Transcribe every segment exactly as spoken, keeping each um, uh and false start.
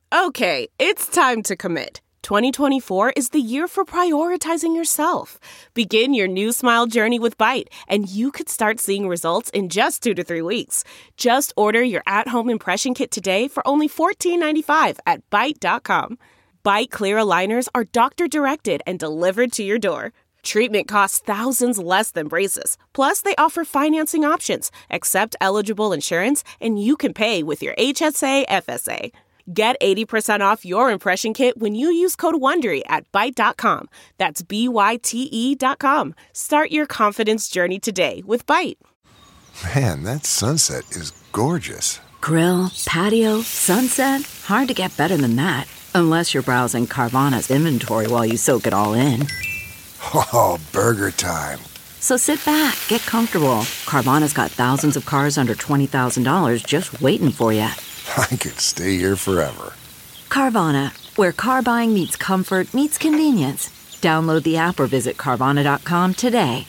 Okay, it's time to commit. twenty twenty-four is the year for prioritizing yourself. Begin your new smile journey with Byte, and you could start seeing results in just two to three weeks. Just order your at-home impression kit today for only fourteen ninety-five at byte dot com. Byte clear aligners are doctor-directed and delivered to your door. Treatment costs thousands less than braces. Plus, they offer financing options, accept eligible insurance, and you can pay with your H S A F S A. Get eighty percent off your impression kit when you use code WONDERY at byte dot com. That's B Y T E dot com. Start your confidence journey today with Byte. Man, that sunset is gorgeous. Grill, patio, sunset. Hard to get better than that. Unless you're browsing Carvana's inventory while you soak it all in. Oh, burger time. So sit back, get comfortable. Carvana's got thousands of cars under twenty thousand dollars just waiting for you. I could stay here forever. Carvana, where car buying meets comfort, meets convenience. Download the app or visit Carvana dot com today.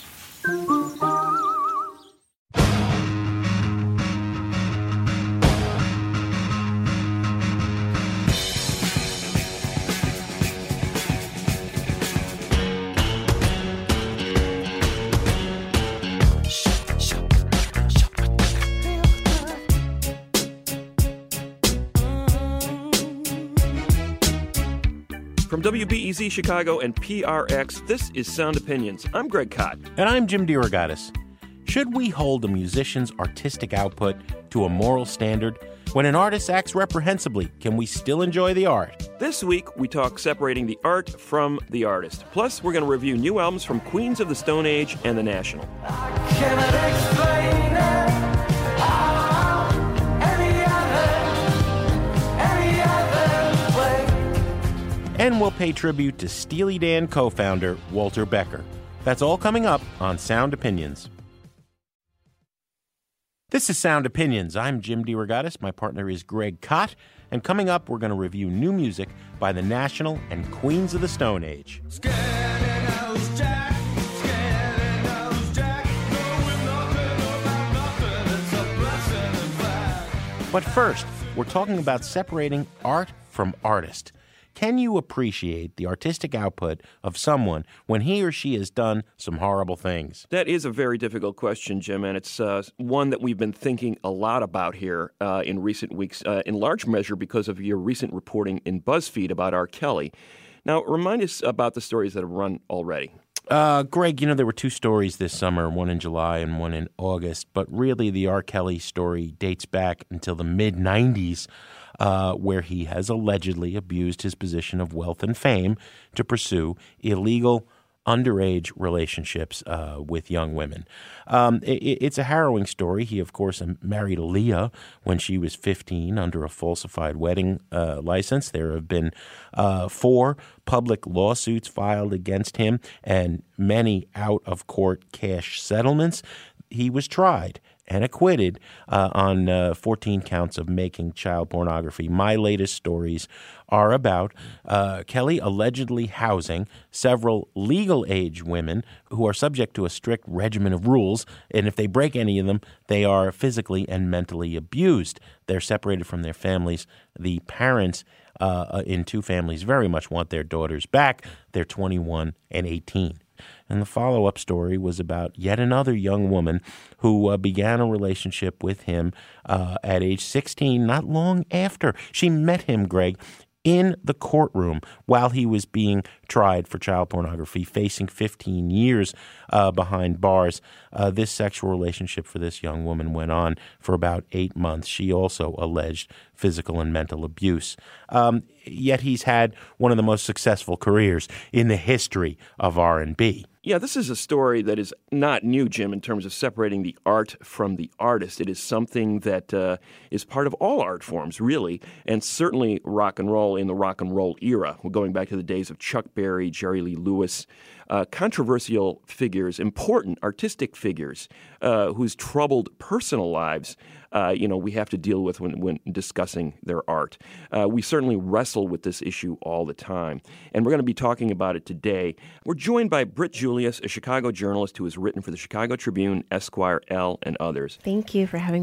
From W B E Z Chicago and P R X, this is Sound Opinions. I'm Greg Kot. And I'm Jim DeRogatis. Should we hold a musician's artistic output to a moral standard? When an artist acts reprehensibly, can we still enjoy the art? This week, we talk separating the art from the artist. Plus, we're going to review new albums from Queens of the Stone Age and The National. I cannot explain it. And we'll pay tribute to Steely Dan co-founder Walter Becker. That's all coming up on Sound Opinions. This is Sound Opinions. I'm Jim DeRogatis. My partner is Greg Kot. And coming up, we're going to review new music by The National and Queens of the Stone Age. But first, we're talking about separating art from artist. Can you appreciate the artistic output of someone when he or she has done some horrible things? That is a very difficult question, Jim, and it's uh, one that we've been thinking a lot about here uh, in recent weeks, uh, in large measure because of your recent reporting in BuzzFeed about R. Kelly. Now, remind us about the stories that have run already. Uh, Greg, you know, there were two stories this summer, one in July and one in August, but really the R. Kelly story dates back until the mid nineties. Uh, where he has allegedly abused his position of wealth and fame to pursue illegal underage relationships uh, with young women. Um, it, it's a harrowing story. He, of course, married Aaliyah when she was fifteen under a falsified wedding uh, license. There have been uh, four public lawsuits filed against him and many out-of-court cash settlements. He was tried and acquitted uh, on uh, fourteen counts of making child pornography. My latest stories are about uh, Kelly allegedly housing several legal age women who are subject to a strict regimen of rules, and if they break any of them, they are physically and mentally abused. They're separated from their families. The parents uh, in two families very much want their daughters back. They're twenty-one and eighteen. And the follow-up story was about yet another young woman who uh, began a relationship with him uh, at age sixteen, not long after she met him, Greg, in the courtroom while he was being tried for child pornography, facing fifteen years uh, behind bars. Uh, this sexual relationship for this young woman went on for about eight months. She also alleged physical and mental abuse. Um, yet he's had one of the most successful careers in the history of R and B. Yeah, this is a story that is not new, Jim, in terms of separating the art from the artist. It is something that uh, is part of all art forms, really, and certainly rock and roll in the rock and roll era. We're going back to the days of Chuck Berry, Jerry Lee Lewis, uh, controversial figures, important artistic figures uh, whose troubled personal lives Uh, you know, we have to deal with when, when discussing their art. Uh, we certainly wrestle with this issue all the time, and we're going to be talking about it today. We're joined by Britt Julius, a Chicago journalist who has written for the Chicago Tribune, Esquire, Elle, and others. Thank you for having me.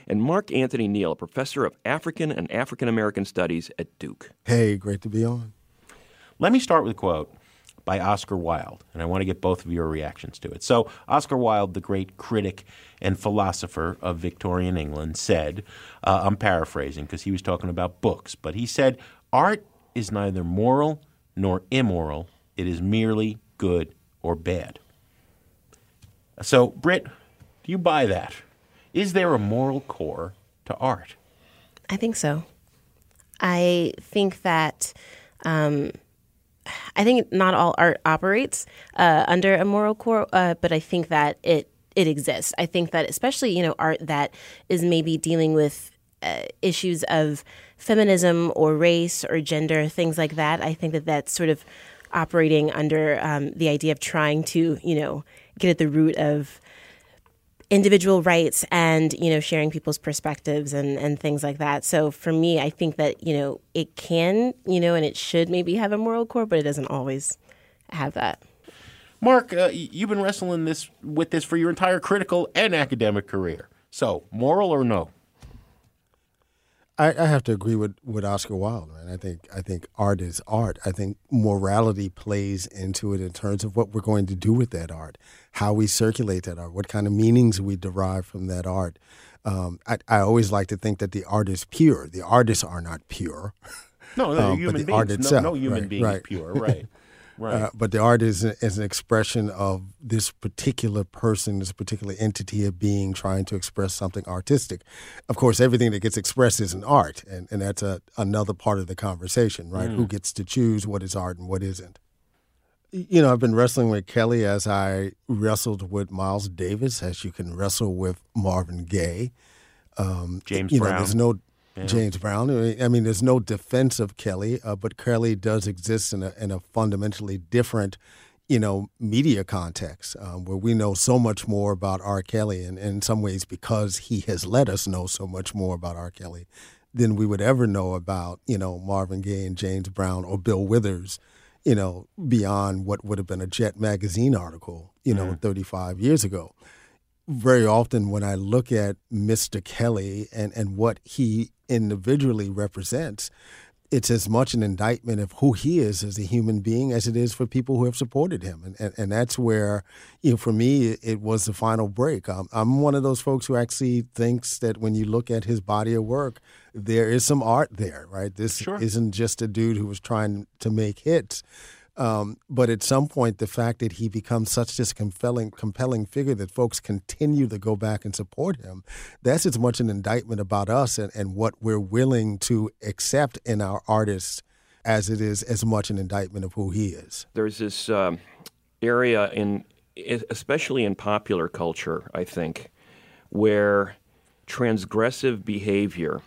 and Mark Anthony Neal, a professor of African and African American Studies at Duke. Hey, great to be on. Let me start with a quote by Oscar Wilde, and I want to get both of your reactions to it. So Oscar Wilde, the great critic and philosopher of Victorian England, said, uh, I'm paraphrasing because he was talking about books, but he said, art is neither moral nor immoral. It is merely good or bad. So, Britt, do you buy that? Is there a moral core to art? I think so. I think that um, I think not all art operates uh, under a moral core, uh, but I think that it it exists. I think that especially, you know, art that is maybe dealing with uh, issues of feminism or race or gender, things like that. I think that that's sort of operating under um, the idea of trying to, you know, get at the root of individual rights and, you know, sharing people's perspectives and, and things like that. So for me, I think that, you know, it can, you know, and it should maybe have a moral core, but it doesn't always have that. Mark, uh, you've been wrestling this with this for your entire critical and academic career. So, moral or no? I, I have to agree with, with Oscar Wilde, man. I think I think art is art. I think morality plays into it in terms of what we're going to do with that art, how we circulate that art, what kind of meanings we derive from that art. Um, I, I always like to think that the art is pure. The artists are not pure. No, no, um, human but the beings. art itself, no, no human right, being right. is pure, right? Right. Uh, but the art is, is an expression of this particular person, this particular entity of being trying to express something artistic. Of course, everything that gets expressed is an art, and, and that's a, another part of the conversation, right? Mm. Who gets to choose what is art and what isn't? You know, I've been wrestling with Kelly as I wrestled with Miles Davis, as you can wrestle with Marvin Gaye. Um, James you Brown. know, there's no Yeah. James Brown. I mean, there's no defense of Kelly, uh, but Kelly does exist in a in a fundamentally different, you know, media context um, where we know so much more about R. Kelly, and, and in some ways because he has let us know so much more about R. Kelly than we would ever know about, you know, Marvin Gaye and James Brown or Bill Withers, you know, beyond what would have been a Jet magazine article, you know, mm. thirty-five years ago. Very often when I look at Mister Kelly and, and what he individually represents, it's as much an indictment of who he is as a human being as it is for people who have supported him. And and, and that's where, you know, for me, it, it was the final break. Um, I'm one of those folks who actually thinks that when you look at his body of work, there is some art there, right? This Sure. isn't just a dude who was trying to make hits. Um, but at some point, the fact that he becomes such this compelling, compelling figure that folks continue to go back and support him, that's as much an indictment about us and, and what we're willing to accept in our artists as it is as much an indictment of who he is. There's this um, area, in, especially in popular culture, I think, where transgressive behavior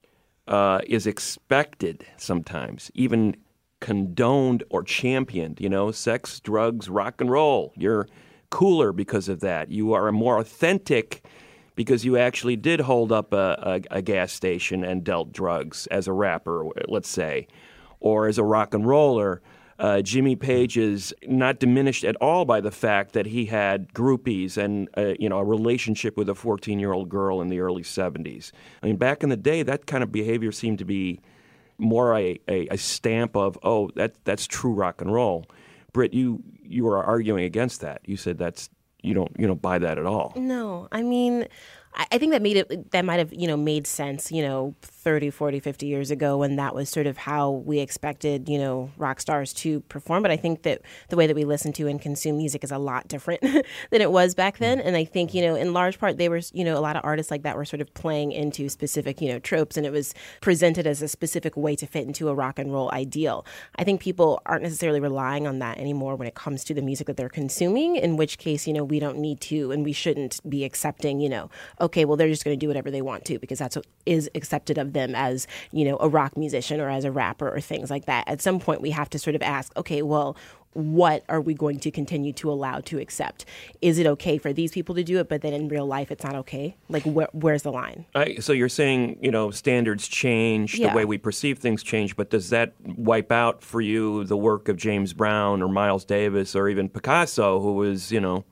uh, is expected sometimes, even condoned or championed, you know, sex, drugs, rock and roll. You're cooler because of that. You are more authentic because you actually did hold up a, a, a gas station and dealt drugs as a rapper, let's say, or as a rock and roller. Uh, Jimmy Page is not diminished at all by the fact that he had groupies and uh, you know a relationship with a fourteen-year-old girl in the early seventies. I mean, back in the day, that kind of behavior seemed to be more a, a, a stamp of, oh, that that's true rock and roll. Britt, you you were arguing against that. You said that's you don't you don't buy that at all. No, I mean, I, I think that made it that might have you know made sense you know thirty, forty, fifty years ago when that was sort of how we expected you know rock stars to perform. But I think that the way that we listen to and consume music is a lot different than it was back then. And I think you know in large part they were you know a lot of artists like that were sort of playing into specific you know tropes, and it was presented as a specific way to fit into a rock and roll ideal. I think people aren't necessarily relying on that anymore when it comes to the music that they're consuming, in which case you know we don't need to and we shouldn't be accepting you know okay, well they're just going to do whatever they want to because that's what is accepted of them as, you know, a rock musician or as a rapper or things like that. At some point, we have to sort of ask, okay, well, what are we going to continue to allow to accept? Is it okay for these people to do it, but then in real life it's not okay? Like, where, where's the line? I, so you're saying, you know, standards change, Yeah. the way we perceive things change, but does that wipe out for you the work of James Brown or Miles Davis or even Picasso, who was, you know...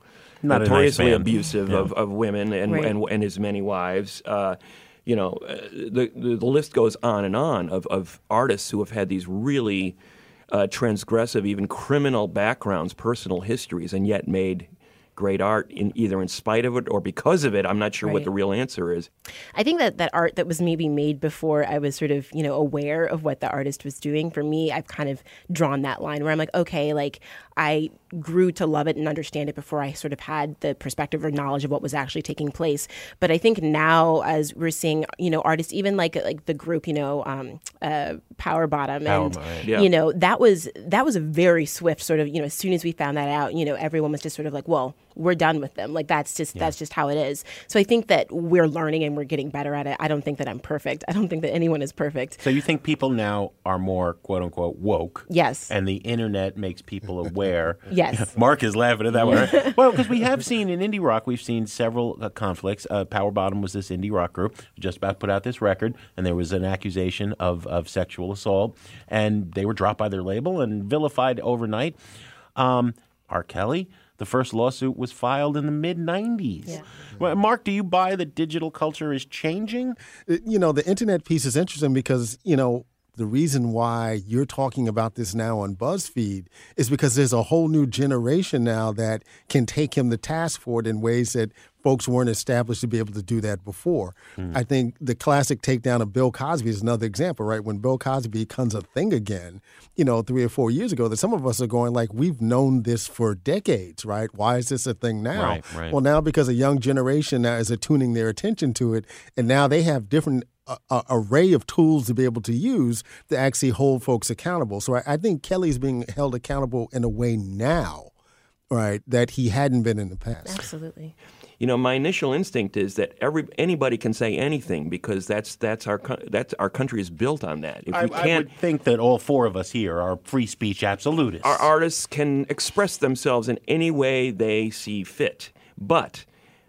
Not a nice notoriously man. abusive Yeah. of, of women and, Right. and and his many wives. Uh, you know, uh, the, the the list goes on and on of, of artists who have had these really uh, transgressive, even criminal backgrounds, personal histories, and yet made great art in either in spite of it or because of it. I'm not sure what Right. the real answer is. I think that that art that was maybe made before I was sort of, you know, aware of what the artist was doing, for me, I've kind of drawn that line where I'm like, okay, like I grew to love it and understand it before I sort of had the perspective or knowledge of what was actually taking place. But I think now, as we're seeing, you know, artists, even like like the group, you know, um, uh, Power Bottom, Power and Bottom, yeah. you know, that was that was a very swift sort of, you know, as soon as we found that out, you know, everyone was just sort of like, well, we're done with them. Like that's just that's just how it is. So I think that we're learning and we're getting better at it. I don't think that I'm perfect. I don't think that anyone is perfect. So you think people now are more quote unquote woke? Yes. And the internet makes people aware. Yes. Mark is laughing at that one. Right? Well, because we have seen in indie rock, we've seen several uh, conflicts. Uh, Power Bottom was this indie rock group who just about put out this record, and there was an accusation of, of sexual assault, and they were dropped by their label and vilified overnight. Um, R. Kelly, the first lawsuit was filed in the mid nineties. Yeah. Well, Mark, do you buy that digital culture is changing? Uh, You know, the internet piece is interesting because, you know, the reason why you're talking about this now on BuzzFeed is because there's a whole new generation now that can take him to task for it in ways that folks weren't established to be able to do that before. Mm. I think the classic takedown of Bill Cosby is another example, right? When Bill Cosby becomes a thing again, you know, three or four years ago, that some of us are going like, we've known this for decades, right? Why is this a thing now? Right, right. Well, now because a young generation now is attuning their attention to it, and now they have different a, a array of tools to be able to use to actually hold folks accountable. So I, I think Kelly's being held accountable in a way now, right, that he hadn't been in the past. Absolutely. You know, my initial instinct is that every anybody can say anything because that's that's our co- that's our country is built on that. If I, we I can't, would think that all four of us here are free speech absolutists. our artists can express themselves in any way they see fit. But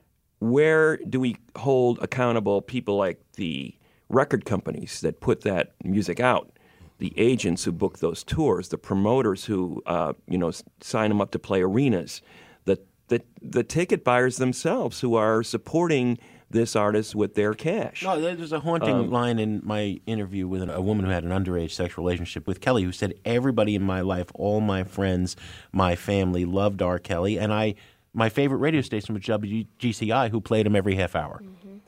where do we hold accountable people like the record companies that put that music out, the agents who book those tours, the promoters who uh, you know s- sign them up to play arenas, the, the the ticket buyers themselves who are supporting this artist with their cash? No, there's a haunting Um, line in my interview with a woman who had an underage sexual relationship with Kelly, who said everybody in my life, all my friends, my family loved R. Kelly, and I, my favorite radio station was W G C I, who played him every half hour.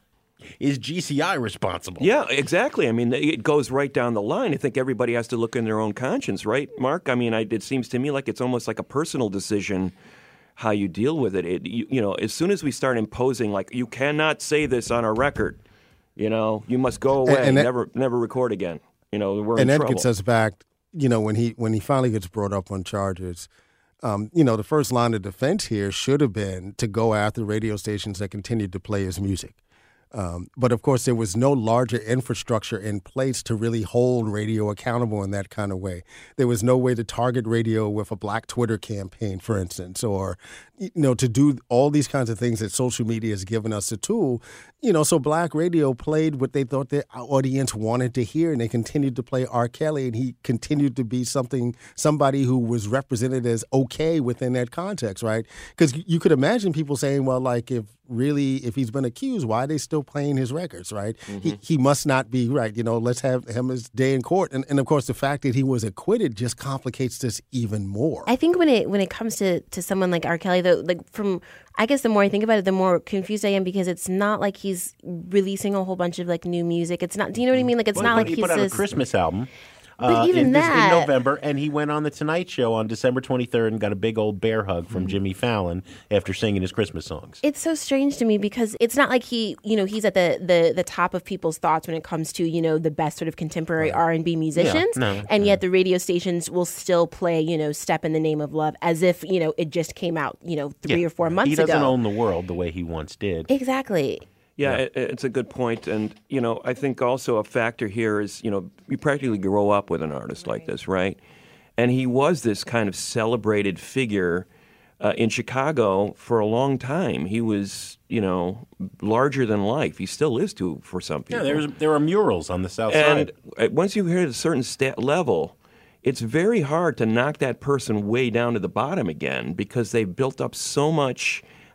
Is G C I responsible? Yeah, exactly. I mean, it goes right down the line. I think everybody has to look in their own conscience, right, Mark? I mean, I, it seems to me like it's almost like a personal decision how you deal with it. It you, you know, as soon as we start imposing, like, you cannot say this on a record, you know, you must go away, and that- never never record again. You know, we're and in that trouble. gets us back, you know, when he when he finally gets brought up on charges. Um, you know, the first line of defense here should have been to go after radio stations that continued to play his music. Um, but of course, there was no larger infrastructure in place to really hold radio accountable in that kind of way. There was no way to target radio with a Black Twitter campaign, for instance, or, you know, to do all these kinds of things that social media has given us a tool. You know, so Black radio played what they thought their audience wanted to hear, and they continued to play R. Kelly, and he continued to be something, somebody who was represented as okay within that context, right? Because you could imagine people saying, well, like, if really, if he's been accused, why are they still playing his records, right? Mm-hmm. He he must not be right. You know, let's have him his day in court. And, and of course, the fact that he was acquitted just complicates this even more. I think when it when it comes to, to someone like R. Kelly, though, like from I guess the more I think about it, the more confused I am because it's not like he's releasing a whole bunch of like new music. It's not. Do you know what I mean? Like it's Well, not he like put, he he's put out this. a Christmas album. But uh, even in, this- that- in November, and he went on the Tonight Show on December twenty-third and got a big old bear hug from Jimmy Fallon after singing his Christmas songs. It's so strange to me because it's not like he, you know, he's at the, the, the top of people's thoughts when it comes to, you know, the best sort of contemporary R and B musicians. no, and yet the radio stations will still play, you know, Step in the Name of Love as if, you know, it just came out, you know, three Yeah. or four months He doesn't ago. own the world the way he once did. Exactly. Yeah, it, it's a good point. And, you know, I think also a factor here is, you know, you practically grow up with an artist like this, right? And he was this kind of celebrated figure uh, in Chicago for a long time. He was, you know, larger than life. He still is to for some people. Yeah, there's, there are murals on the south And side. uh, once you hit a certain sta level, it's very hard to knock that person way down to the bottom again because they've built up so much.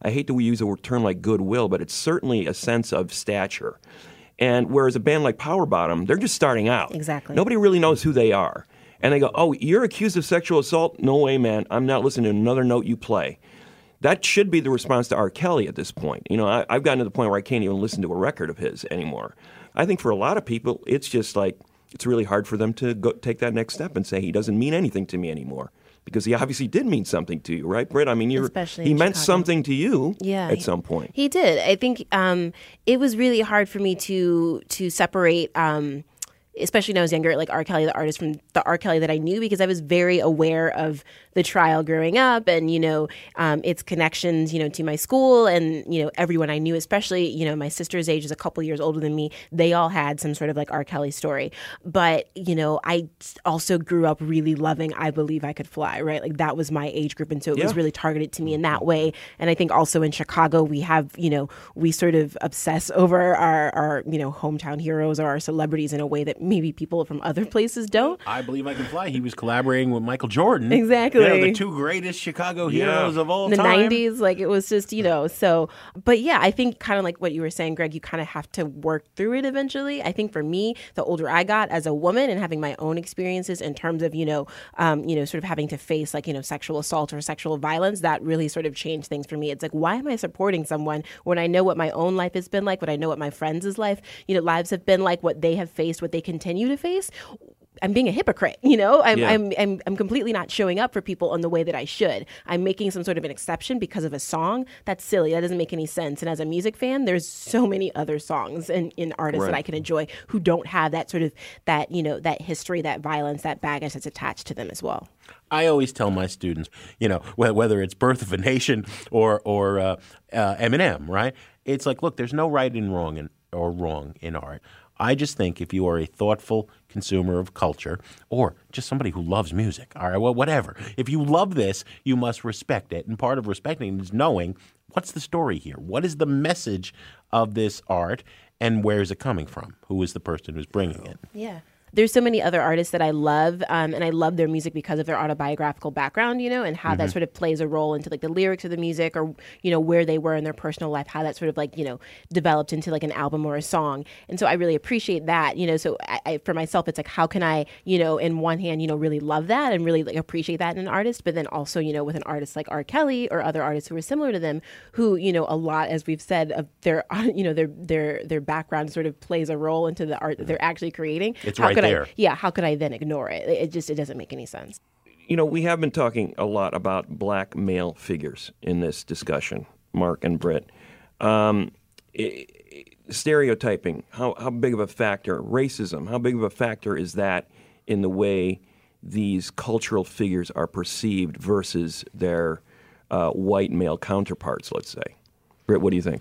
I hate to use a term like goodwill, but it's certainly a sense of stature. And whereas a band like Power Bottom, they're just starting out. Exactly. Nobody really knows who they are. And they go, oh, you're accused of sexual assault? No way, man. I'm not listening to another note you play. That should be the response to R. Kelly at this point. You know, I, I've gotten to the point where I can't even listen to a record of his anymore. I think for a lot of people, it's just like, it's really hard for them to go take that next step and say he doesn't mean anything to me anymore. Because he obviously did mean something to you, right, Britt? I mean, you're, he meant Chicago. something to you yeah, at some point. He did. I think um, it was really hard for me to to separate, um, especially when I was younger, like R. Kelly, the artist, from the R. Kelly that I knew, because I was very aware of the trial growing up and, you know, um, its connections, you know, to my school and, you know, everyone I knew, especially, you know, my sister's age is a couple years older than me. They all had some sort of like R. Kelly story. But, you know, I also grew up really loving I Believe I Could Fly, right? Like that was my age group. And so it yeah. was really targeted to me in that way. And I think also in Chicago, we have, you know, we sort of obsess over our, our you know, hometown heroes or our celebrities in a way that maybe people from other places don't. I Believe I Can Fly. He was collaborating with Michael Jordan. Exactly. You know, the two greatest Chicago heroes yeah. of all in the time. nineties, like it was just, you know, so, but yeah, I think kind of like what you were saying, Greg, you kind of have to work through it eventually. I think for me, the older I got as a woman and having my own experiences in terms of, you know, um, you know, sort of having to face like, you know, sexual assault or sexual violence, that really sort of changed things for me. It's like, why am I supporting someone when I know what my own life has been like, what I know what my friends' life, you know, lives have been like, what they have faced, what they continue to face? I'm being a hypocrite, you know. I'm, yeah. I'm I'm I'm completely not showing up for people in the way that I should. I'm making some sort of an exception because of a song. That's silly. That doesn't make any sense. And as a music fan, there's so many other songs and in artists right. that I can enjoy who don't have that sort of that you know that history, that violence, that baggage that's attached to them as well. I always tell my students, you know, whether it's Birth of a Nation or or uh, uh, Eminem, right? It's like, look, there's no right and wrong in, or wrong in art. I just think if you are a thoughtful consumer of culture or just somebody who loves music, all right, well, whatever. If you love this, you must respect it. And part of respecting it is knowing what's the story here? What is the message of this art and where is it coming from? Who is the person who's bringing it? Yeah. There's so many other artists that I love, um, and I love their music because of their autobiographical background, you know, and how mm-hmm. that sort of plays a role into like the lyrics of the music or, you know, where they were in their personal life, how that sort of like, you know, developed into like an album or a song. And so I really appreciate that, you know, so I, I, for myself, it's like, how can I, you know, in one hand, you know, really love that and really like appreciate that in an artist, but then also, you know, with an artist like R. Kelly or other artists who are similar to them, who, you know, a lot, as we've said, of their, you know, their, their, their background sort of plays a role into the art that they're actually creating. It's how right could there. I, yeah. How could I then ignore it? It just, it doesn't make any sense. You know, we have been talking a lot about black male figures in this discussion, Mark and Britt. Um, it, stereotyping, how, how big of a factor, racism, how big of a factor is that in the way these cultural figures are perceived versus their uh, white male counterparts, let's say? Britt, what do you think?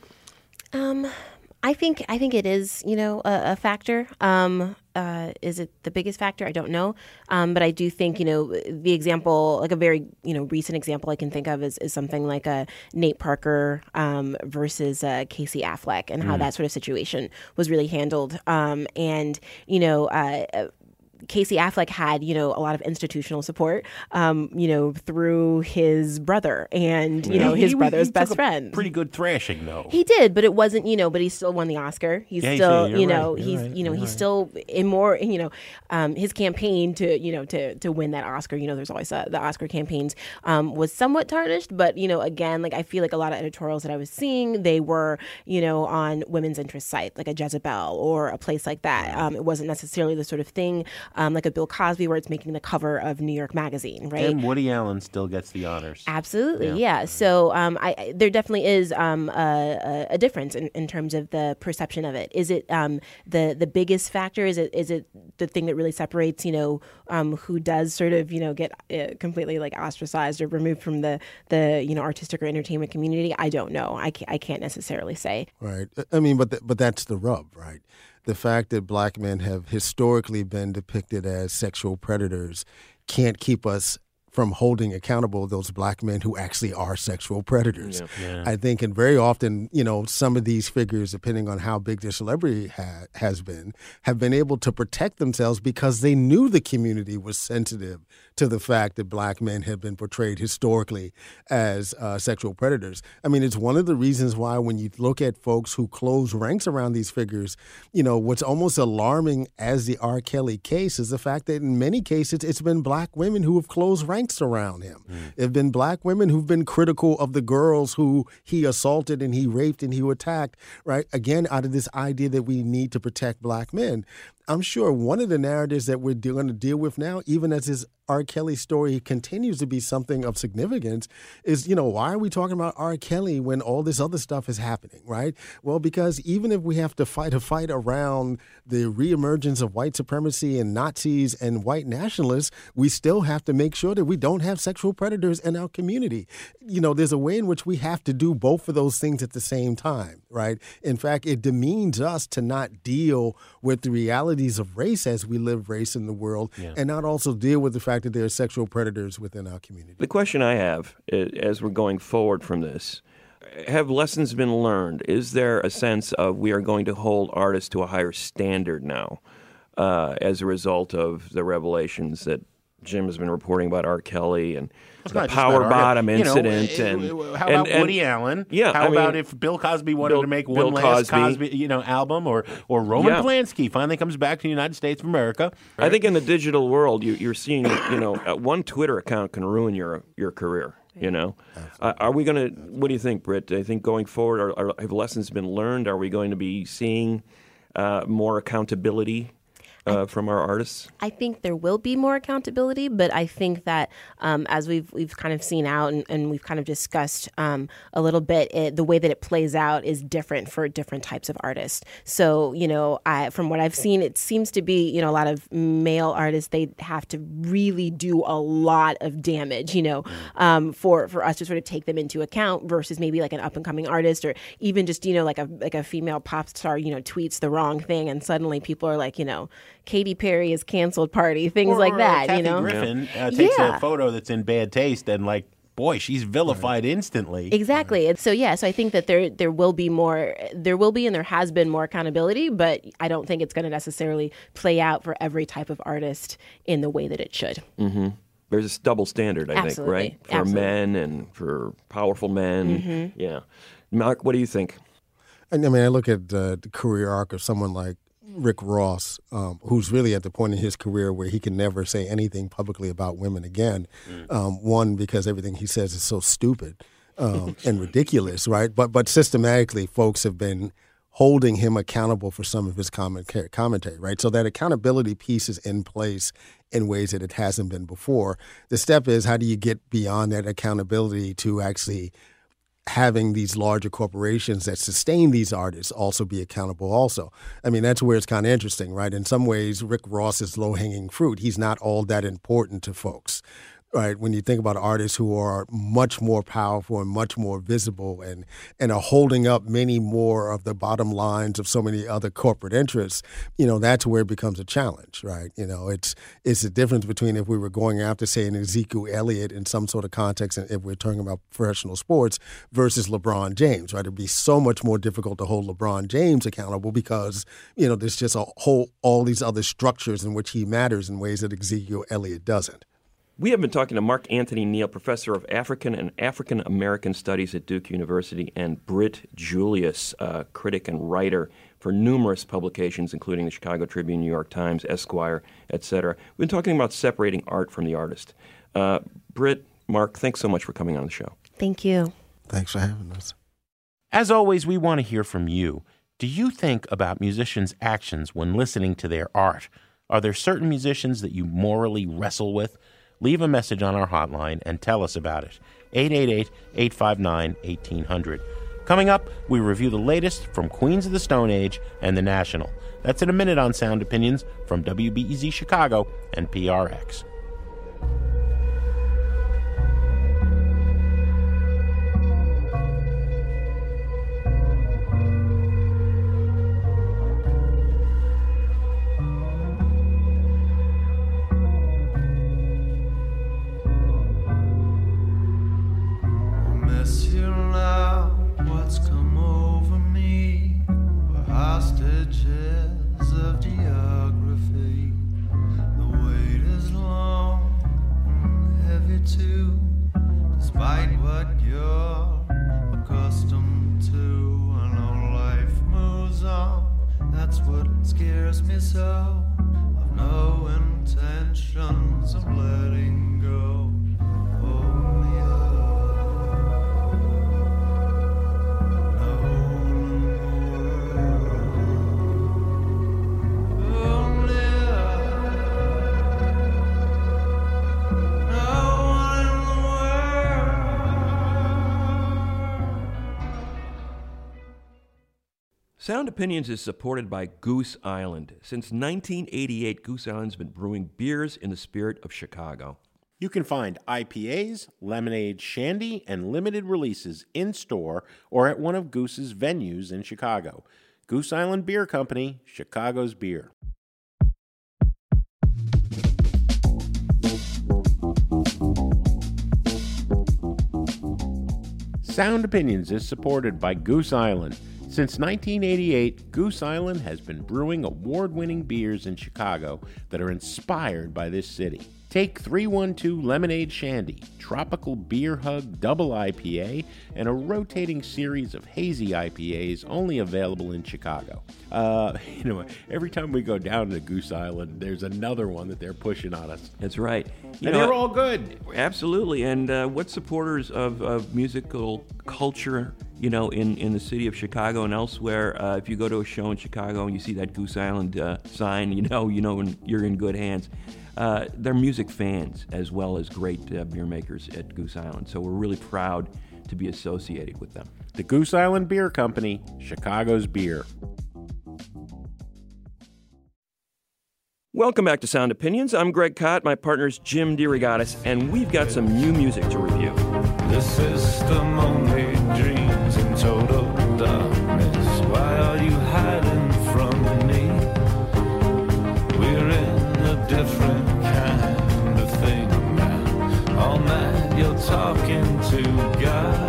Um, I think I think it is, you know, a, a factor. Um, uh, is it the biggest factor? I don't know. Um, but I do think, you know, the example, like a very, you know, recent example I can think of is, is something like a Nate Parker um, versus uh, Casey Affleck and how mm. that sort of situation was really handled. Um, and, you know, uh, Casey Affleck had, you know, a lot of institutional support, um, you know, through his brother and, you know, his he, brother's he best took a friend. Pretty good thrashing, though. He did, but it wasn't, you know, but he still won the Oscar. He's yeah, still, you're you know, right, you're he's, right, you know, you're he's right. still in more, you know, um, his campaign to, you know, to to win that Oscar. You know, there's always uh, the Oscar campaigns um, was somewhat tarnished, but you know, again, like I feel like a lot of editorials that I was seeing, they were, you know, on women's interest site, like a Jezebel or a place like that. Um, it wasn't necessarily the sort of thing um, like a Bill Cosby where it's making the cover of New York Magazine, right? And Woody Allen still gets the honors. Absolutely, Yeah. yeah. So um, I, I, there definitely is um, a, a difference in, in terms of the perception of it. Is it um, the the biggest factor? Is it is it the thing that really separates, you know, um, who does sort of, you know, get uh, completely like ostracized or removed from the the you know artistic or entertainment community? I don't know. I can't, I can't necessarily say. Right. I mean, but th- but that's the rub, right? The fact that black men have historically been depicted as sexual predators can't keep us from holding accountable those black men who actually are sexual predators. Yeah. Yeah. I think, and very often, you know, some of these figures, depending on how big their celebrity ha- has been, have been able to protect themselves because they knew the community was sensitive to the fact that black men have been portrayed historically as uh, sexual predators. I mean, it's one of the reasons why when you look at folks who close ranks around these figures, you know, what's almost alarming as the R. Kelly case is the fact that in many cases it's been black women who have closed ranks around him. Mm. It have been black women who've been critical of the girls who he assaulted and he raped and he attacked, right? Again, out of this idea that we need to protect black men. I'm sure one of the narratives that we're going to deal with now, even as this R. Kelly story continues to be something of significance, is, you know, why are we talking about R. Kelly when all this other stuff is happening, right? Well, because even if we have to fight a fight around the reemergence of white supremacy and Nazis and white nationalists, we still have to make sure that we don't have sexual predators in our community. You know, there's a way in which we have to do both of those things at the same time, right? In fact, it demeans us to not deal with the reality of race as we live race in the world, yeah. and not also deal with the fact that there are sexual predators within our community. The question I have, as we're going forward from this, have lessons been learned? Is there a sense of we are going to hold artists to a higher standard now uh, as a result of the revelations that Jim has been reporting about R. Kelly and the power bottom incident? You know, and how about and, Woody and, Allen? Yeah, how I about mean, if Bill Cosby wanted Bill, to make Bill one last Cosby. Cosby, you know, album, or or Roman yeah. Polanski finally comes back to the United States of America? Right? I think in the digital world, you, you're seeing, you know, one Twitter account can ruin your your career. You know, uh, are we going to? What do you think, Britt? I think going forward, are, are, have lessons been learned? Are we going to be seeing uh, more accountability Uh, from our artists? I think there will be more accountability, but I think that um, as we've we've kind of seen out and, and we've kind of discussed um, a little bit, it, the way that it plays out is different for different types of artists. So, you know, I, from what I've seen, it seems to be, you know, a lot of male artists, they have to really do a lot of damage, you know, um, for, for us to sort of take them into account versus maybe like an up and coming artist, or even just, you know, like a like a female pop star, you know, tweets the wrong thing and suddenly people are like, you know, Katy Perry is canceled party, things or, like or that. Kathy you know, Griffin uh, takes yeah. a photo that's in bad taste and like, boy, she's vilified instantly. Exactly. And so yeah, so I think that there there will be more, there will be, and there has been more accountability, but I don't think it's going to necessarily play out for every type of artist in the way that it should. Mm-hmm. There's this double standard, I Absolutely. think, right, for Absolutely. men and for powerful men. Mm-hmm. Yeah, Mark, what do you think? I mean, I look at uh, the career arc of someone like Rick Ross, um, who's really at the point in his career where he can never say anything publicly about women again. Mm. Um, one, because everything he says is so stupid um, and ridiculous, right? But but systematically, folks have been holding him accountable for some of his comment, commentary, right? So that accountability piece is in place in ways that it hasn't been before. The step is, how do you get beyond that accountability to actually having these larger corporations that sustain these artists also be accountable also? I mean, that's where it's kind of interesting, right? In some ways, Rick Ross is low-hanging fruit. He's not all that important to folks, right? When you think about artists who are much more powerful and much more visible and, and are holding up many more of the bottom lines of so many other corporate interests, you know, that's where it becomes a challenge, right? You know, it's it's the difference between if we were going after, say, an Ezekiel Elliott in some sort of context, and if we're talking about professional sports, versus LeBron James, right? It'd be so much more difficult to hold LeBron James accountable because, you know, there's just a whole, all these other structures in which he matters in ways that Ezekiel Elliott doesn't. We have been talking to Mark Anthony Neal, professor of African and African American Studies at Duke University, and Britt Julius, uh, critic and writer for numerous publications, including the Chicago Tribune, New York Times, Esquire, et cetera. We've been talking about separating art from the artist. Uh, Britt, Mark, thanks so much for coming on the show. Thank you. Thanks for having us. As always, we want to hear from you. Do you think about musicians' actions when listening to their art? Are there certain musicians that you morally wrestle with? Leave a message on our hotline and tell us about it. eight eight eight, eight five nine, one eight hundred. Coming up, we review the latest from Queens of the Stone Age and The National. That's in a minute on Sound Opinions from W B E Z Chicago and P R X. fight what you're accustomed to. I know life moves on, that's what scares me so. I've no intentions of letting go. Only Sound Opinions is supported by Goose Island. Since nineteen eighty-eight, Goose Island's been brewing beers in the spirit of Chicago. You can find I P As, lemonade, shandy, and limited releases in-store or at one of Goose's venues in Chicago. Goose Island Beer Company, Chicago's beer. Sound Opinions is supported by Goose Island. Since nineteen eighty-eight, Goose Island has been brewing award-winning beers in Chicago that are inspired by this city. Take three one two Lemonade Shandy, Tropical Beer Hug Double I P A, and a rotating series of hazy I P As only available in Chicago. Uh, you know, every time we go down to Goose Island, there's another one that they're pushing on us. That's right. You and know, they're all good. Absolutely. And uh, what supporters of, of musical culture, you know, in, in the city of Chicago and elsewhere, uh, if you go to a show in Chicago and you see that Goose Island uh, sign, you know, you know, you're in good hands. Uh, they're music fans as well as great uh, beer makers at Goose Island. So we're really proud to be associated with them. The Goose Island Beer Company, Chicago's beer. Welcome back to Sound Opinions. I'm Greg Kot, my partner's Jim DeRogatis, and we've got some new music to review. The system only dreams in total darkness. Why are you hiding from me? We're in a different kind of thing now. All night you're talking to God.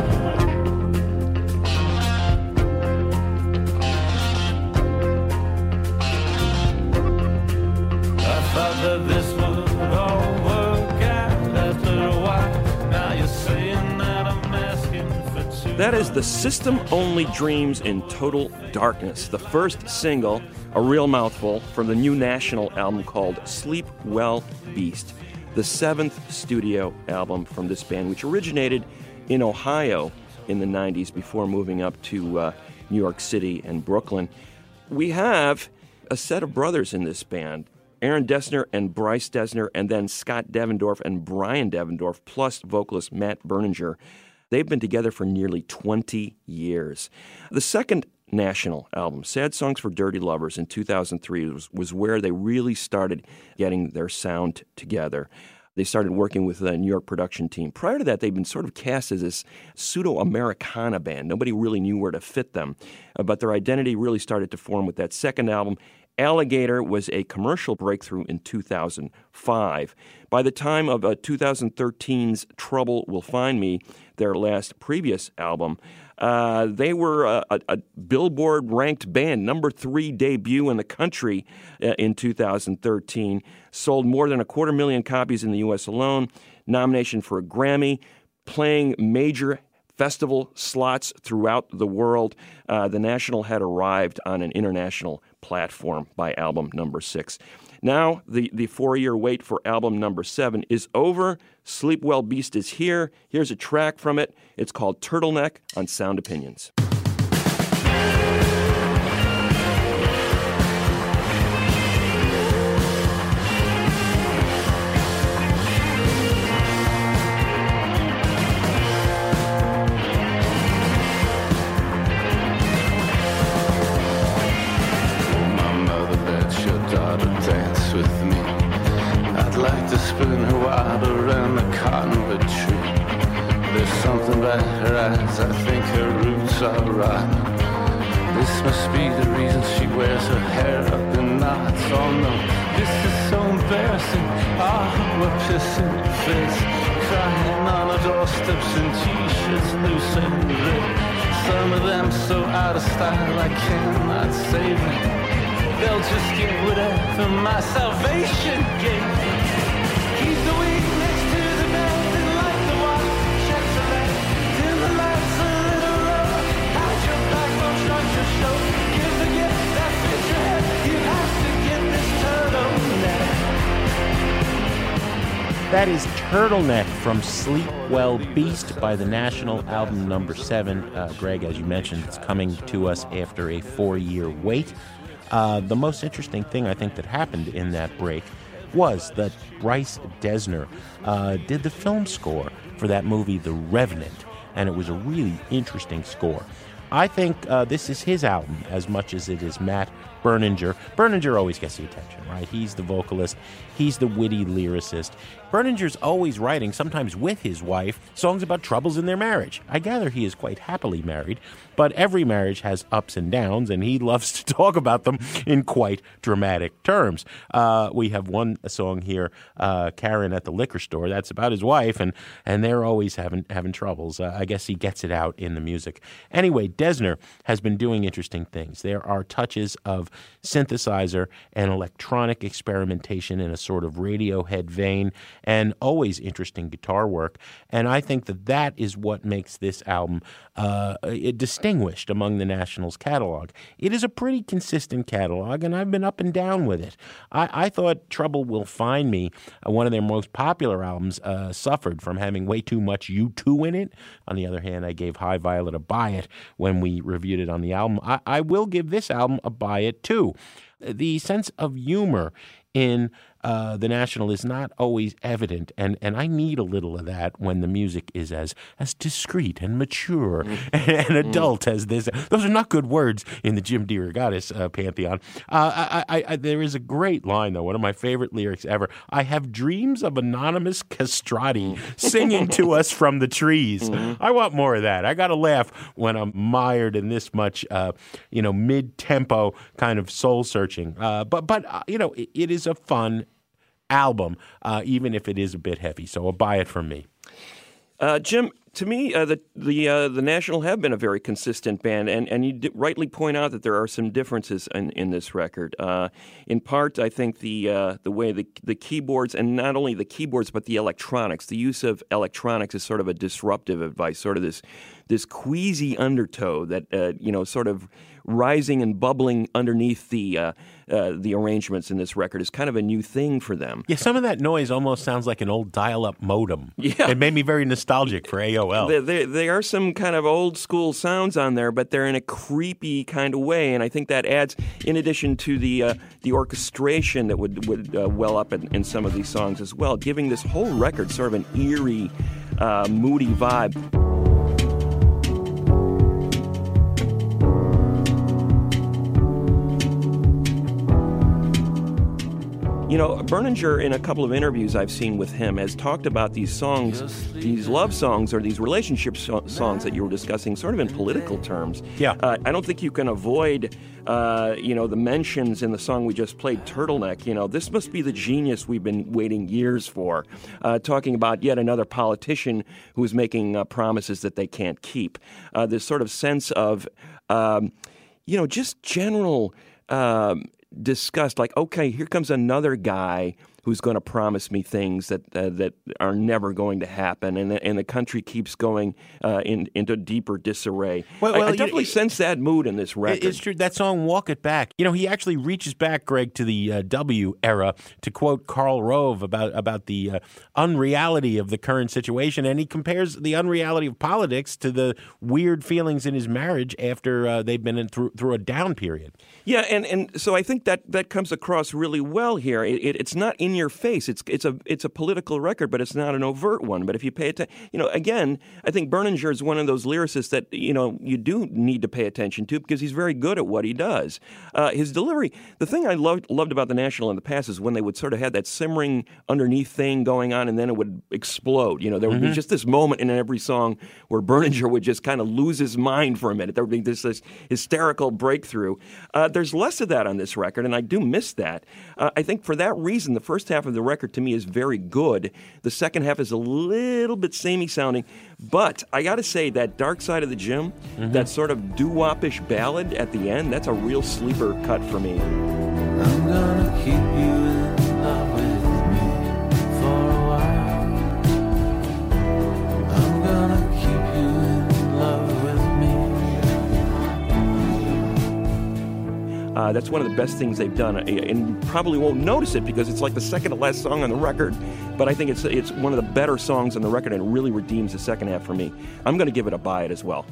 I thought that this would all work out after a while. Now you're saying that I'm asking for too That is The System Only Dreams in Total Darkness, the first single, a real mouthful, from the new National album called Sleep Well Beast, the seventh studio album from this band, which originated in Ohio in the nineties before moving up to uh, New York City and Brooklyn. We have a set of brothers in this band, Aaron Dessner and Bryce Dessner, and then Scott Devendorf and Brian Devendorf, plus vocalist Matt Berninger. They've been together for nearly twenty years. The second National album, Sad Songs for Dirty Lovers, in two thousand three, was, was where they really started getting their sound together. They started working with a New York production team. Prior to that, they'd been sort of cast as this pseudo-Americana band. Nobody really knew where to fit them. Uh, but their identity really started to form with that second album. Alligator was a commercial breakthrough in two thousand five. By the time of uh, twenty thirteen's Trouble Will Find Me, their last previous album, uh, they were a, a, a Billboard-ranked band, number three debut in the country uh, in two thousand thirteen, sold more than a quarter million copies in the U S alone, nomination for a Grammy, playing major festival slots throughout the world. Uh, the National had arrived on an international platform by album number six. Now, the, the four-year wait for album number seven is over. Sleep Well Beast is here. Here's a track from it. It's called Turtleneck on Sound Opinions. Spin her wild around the cottonwood tree. There's something about her eyes, I think her roots are rotten. This must be the reason she wears her hair up in knots. Oh no, this is so embarrassing. Ah, oh, we're pissing fits, crying on our doorsteps in t-shirts, loose and ripped. Some of them so out of style I cannot save them. They'll just get whatever my salvation gave them. Keep the weed next to the bed and light the watch. Checks the That is Turtleneck from Sleep Well Beast by the National, album number seven. Uh, Greg, as you mentioned, it's coming to us after a four-year wait. Uh, the most interesting thing I think that happened in that break was that Bryce Dessner uh, did the film score for that movie, The Revenant, and it was a really interesting score. I think uh, this is his album as much as it is Matt Berninger. Berninger always gets the attention, right? He's the vocalist. He's the witty lyricist. Berninger's always writing, sometimes with his wife, songs about troubles in their marriage. I gather he is quite happily married, but every marriage has ups and downs, and he loves to talk about them in quite dramatic terms. Uh, we have one song here, uh, Karen at the Liquor Store. That's about his wife, and, and they're always having having troubles. Uh, I guess he gets it out in the music. Anyway, Dessner has been doing interesting things. There are touches of synthesizer and electronic experimentation in a sort of Radiohead vein, and always interesting guitar work. And I think that that is what makes this album uh, distinguished among the National's catalog. It is a pretty consistent catalog, and I've been up and down with it. I, I thought Trouble Will Find Me, uh, one of their most popular albums, uh, suffered from having way too much U two in it. On the other hand, I gave High Violet a buy it when we reviewed it on the album. I, I will give this album a buy it too. The sense of humor in uh, the National is not always evident, and, and I need a little of that when the music is as as discreet and mature mm. and, and adult mm. as this. Those are not good words in the Jim DeRogatis uh, pantheon. Uh, I, I, I, there is a great line, though, one of my favorite lyrics ever. I have dreams of anonymous castrati singing to us from the trees. Mm. I want more of that. I got to laugh when I'm mired in this much, uh, you know, mid-tempo kind of soul-searching. Uh, but, but uh, you know, it, it is a fun album, uh, even if it is a bit heavy. So a buy it from me. Uh, Jim, to me, uh, the the uh, the National have been a very consistent band, and, and you d- rightly point out that there are some differences in, in this record. Uh, in part, I think the uh, the way the the keyboards, and not only the keyboards but the electronics, the use of electronics is sort of a disruptive advice, sort of this this queasy undertow that uh, you know, sort of rising and bubbling underneath the uh, uh, the arrangements in this record is kind of a new thing for them. Yeah, some of that noise almost sounds like an old dial-up modem. Yeah. It made me very nostalgic for A O L. There, there, there are some kind of old-school sounds on there, but they're in a creepy kind of way, and I think that adds, in addition to the uh, the orchestration that would, would uh, well up in, in some of these songs as well, giving this whole record sort of an eerie, uh, moody vibe. You know, Berninger, in a couple of interviews I've seen with him, has talked about these songs, these love songs or these relationship so- songs that you were discussing sort of in political terms. Yeah. Uh, I don't think you can avoid, uh, you know, the mentions in the song we just played, Turtleneck. You know, this must be the genius we've been waiting years for, uh, talking about yet another politician who's making uh, promises that they can't keep. Uh, this sort of sense of, um, you know, just general Um, discussed, like, okay, here comes another guy who's going to promise me things that uh, that are never going to happen, and the, and the country keeps going uh, in, into deeper disarray. Well, well, I, I definitely you, sense that mood in this record. It's true. That song, Walk It Back, you know, he actually reaches back, Greg, to the uh, W era to quote Karl Rove about, about the uh, unreality of the current situation, and he compares the unreality of politics to the weird feelings in his marriage after uh, they've been in through, through a down period. Yeah, and, and so I think that, that comes across really well here. It, it, it's not in your face. It's it's a it's a political record, but it's not an overt one. But if you pay attention, you know, again, I think Berninger is one of those lyricists that, you know, you do need to pay attention to because he's very good at what he does. Uh, his delivery, the thing I loved loved about the National in the past is when they would sort of have that simmering underneath thing going on, and then it would explode. You know, there would mm-hmm. be just this moment in every song where Berninger would just kind of lose his mind for a minute. There would be this, this hysterical breakthrough. Uh, there's less of that on this record, and I do miss that. Uh, I think for that reason, the first half of the record to me is very good. The second half is a little bit samey sounding, but I got to say that Dark Side of the Gym, mm-hmm. that sort of doo-wop-ish ballad at the end, that's a real sleeper cut for me. I'm gonna keep you in love with me for a while. I'm gonna keep you in love with me. Uh, Uh, that's one of the best things they've done, and you probably won't notice it because it's like the second to last song on the record, but I think it's it's one of the better songs on the record, and it really redeems the second half for me. I'm going to give it a buy it as well.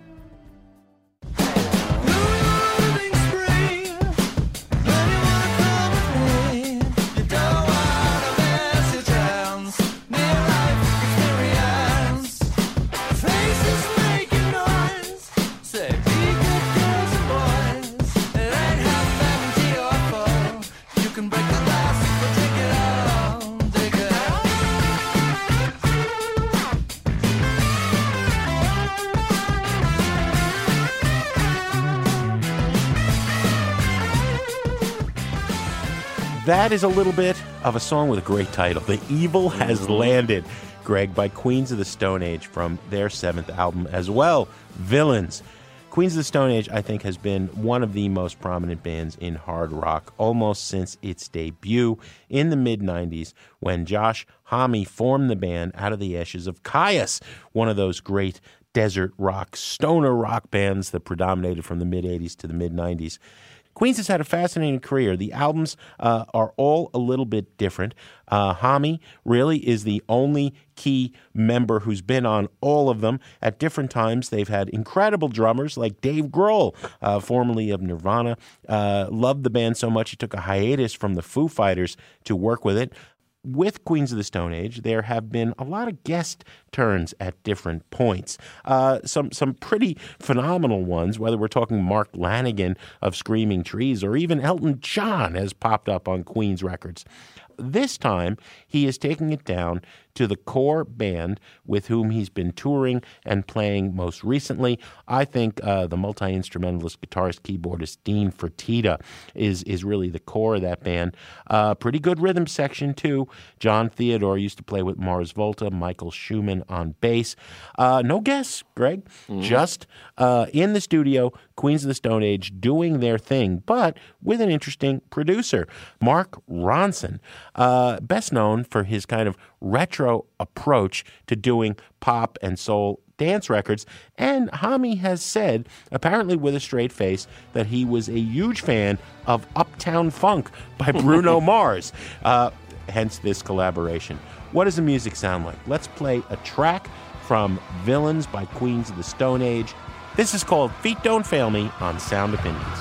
That is a little bit of a song with a great title. The Evil Has Landed, Greg, by Queens of the Stone Age from their seventh album as well, Villains. Queens of the Stone Age, I think, has been one of the most prominent bands in hard rock almost since its debut in the mid nineties when Josh Homme formed the band out of the ashes of Kyuss, one of those great desert rock, stoner rock bands that predominated from the mid eighties to the mid nineties. Queens has had a fascinating career. The albums uh, are all a little bit different. Uh, Homme really is the only key member who's been on all of them. At different times, they've had incredible drummers like Dave Grohl, uh, formerly of Nirvana. Uh, loved the band so much he took a hiatus from the Foo Fighters to work with it. With Queens of the Stone Age, there have been a lot of guest turns at different points. Uh, some some pretty phenomenal ones, whether we're talking Mark Lanegan of Screaming Trees or even Elton John has popped up on Queens records. This time, he is taking it down to the core band with whom he's been touring and playing most recently. I think uh, the multi-instrumentalist, guitarist, keyboardist Dean Fertitta is is really the core of that band. Uh, pretty good rhythm section, too. John Theodore used to play with Mars Volta, Michael Schumann on bass. Uh, no guests, Greg. Mm-hmm. Just uh, in the studio, Queens of the Stone Age doing their thing, but with an interesting producer, Mark Ronson. Uh, best known for his kind of retro approach to doing pop and soul dance records. And Homme has said, apparently with a straight face, that he was a huge fan of Uptown Funk by Bruno Mars. Uh, hence this collaboration. What does the music sound like? Let's play a track from Villains by Queens of the Stone Age. This is called Feet Don't Fail Me on Sound Opinions.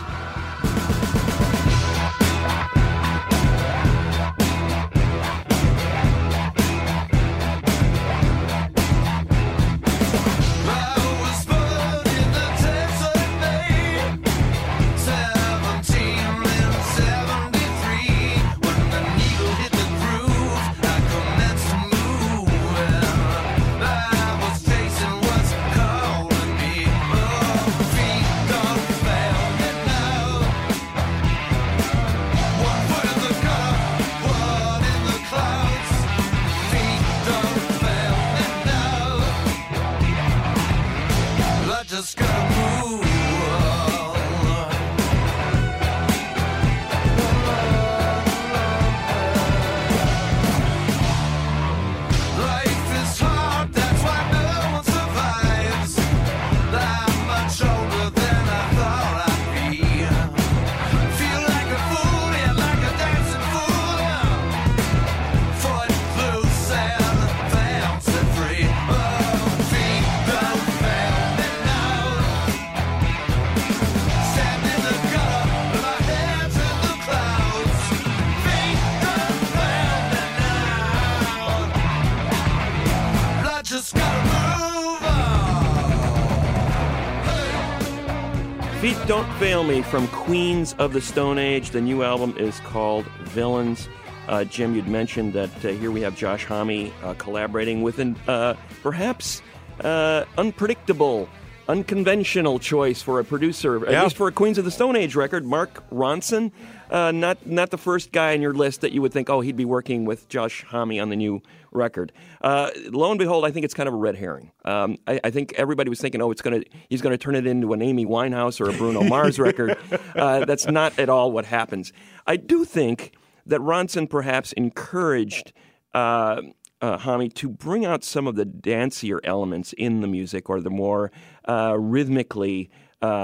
Feet Don't Fail Me from Queens of the Stone Age. The new album is called Villains. Uh, Jim, you'd mentioned that uh, here we have Josh Homme uh, collaborating with an uh, perhaps uh, unpredictable, unconventional choice for a producer, at yeah. least for a Queens of the Stone Age record, Mark Ronson. Uh, not not the first guy on your list that you would think, oh, he'd be working with Josh Homme on the new record. Uh, lo and behold, I think it's kind of a red herring. Um, I, I think everybody was thinking, oh, it's gonna he's going to turn it into an Amy Winehouse or a Bruno Mars record. Uh, that's not at all what happens. I do think that Ronson perhaps encouraged uh, uh, Homme to bring out some of the dancier elements in the music, or the more uh, rhythmically uh,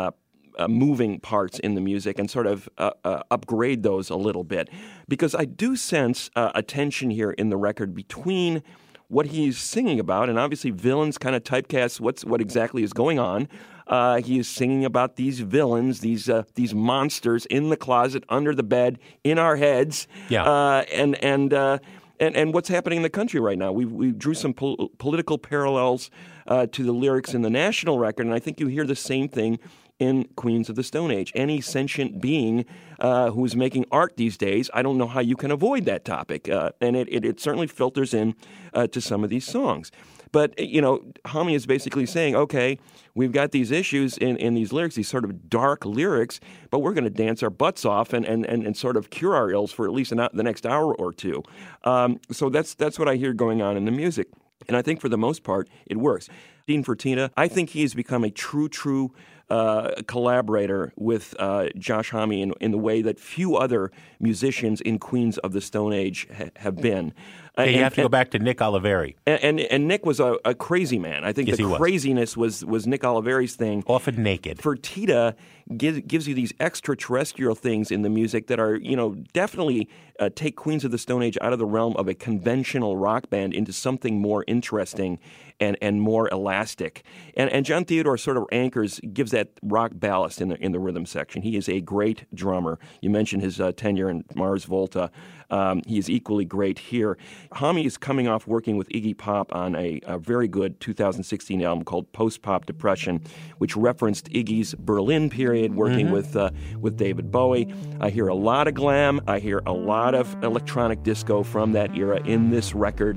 uh, moving parts in the music and sort of uh, uh, upgrade those a little bit. Because I do sense uh, a tension here in the record between what he's singing about, and obviously villains kind of typecast what's what exactly is going on. Uh, he is singing about these villains, these uh, these monsters in the closet, under the bed, in our heads, yeah. uh, and and, uh, and and what's happening in the country right now. We we drew some pol- political parallels uh, to the lyrics in the national record, and I think you hear the same thing in Queens of the Stone Age. Any sentient being uh, who is making art these days, I don't know how you can avoid that topic. Uh, and it, it, it certainly filters in uh, to some of these songs. But, you know, Homme is basically saying, okay, we've got these issues in, in these lyrics, these sort of dark lyrics, but we're going to dance our butts off and, and, and, and sort of cure our ills for at least an, the next hour or two. Um, so that's that's what I hear going on in the music. And I think for the most part, it works. Dean Fertina, I think he has become a true, true uh, collaborator with uh, Josh Homme in, in the way that few other musicians in Queens of the Stone Age ha- have been. Uh, you and, have to and, go back to Nick Oliveri. And, and, and Nick was a, a crazy man. I think yes, the was. craziness was, was Nick Oliveri's thing. Often naked. Fertitta gives, gives you these extraterrestrial things in the music that are, you know, definitely uh, take Queens of the Stone Age out of the realm of a conventional rock band into something more interesting and, and more elastic. And, and John Theodore sort of anchors, gives that rock ballast in the in the rhythm section. He is a great drummer. You mentioned his uh, tenure in Mars Volta. Um, he is equally great here. Homme is coming off working with Iggy Pop on a, a very good two thousand sixteen album called Post-Pop Depression, which referenced Iggy's Berlin period, working mm-hmm. with uh, with David Bowie. I hear a lot of glam. I hear a lot of electronic disco from that era in this record.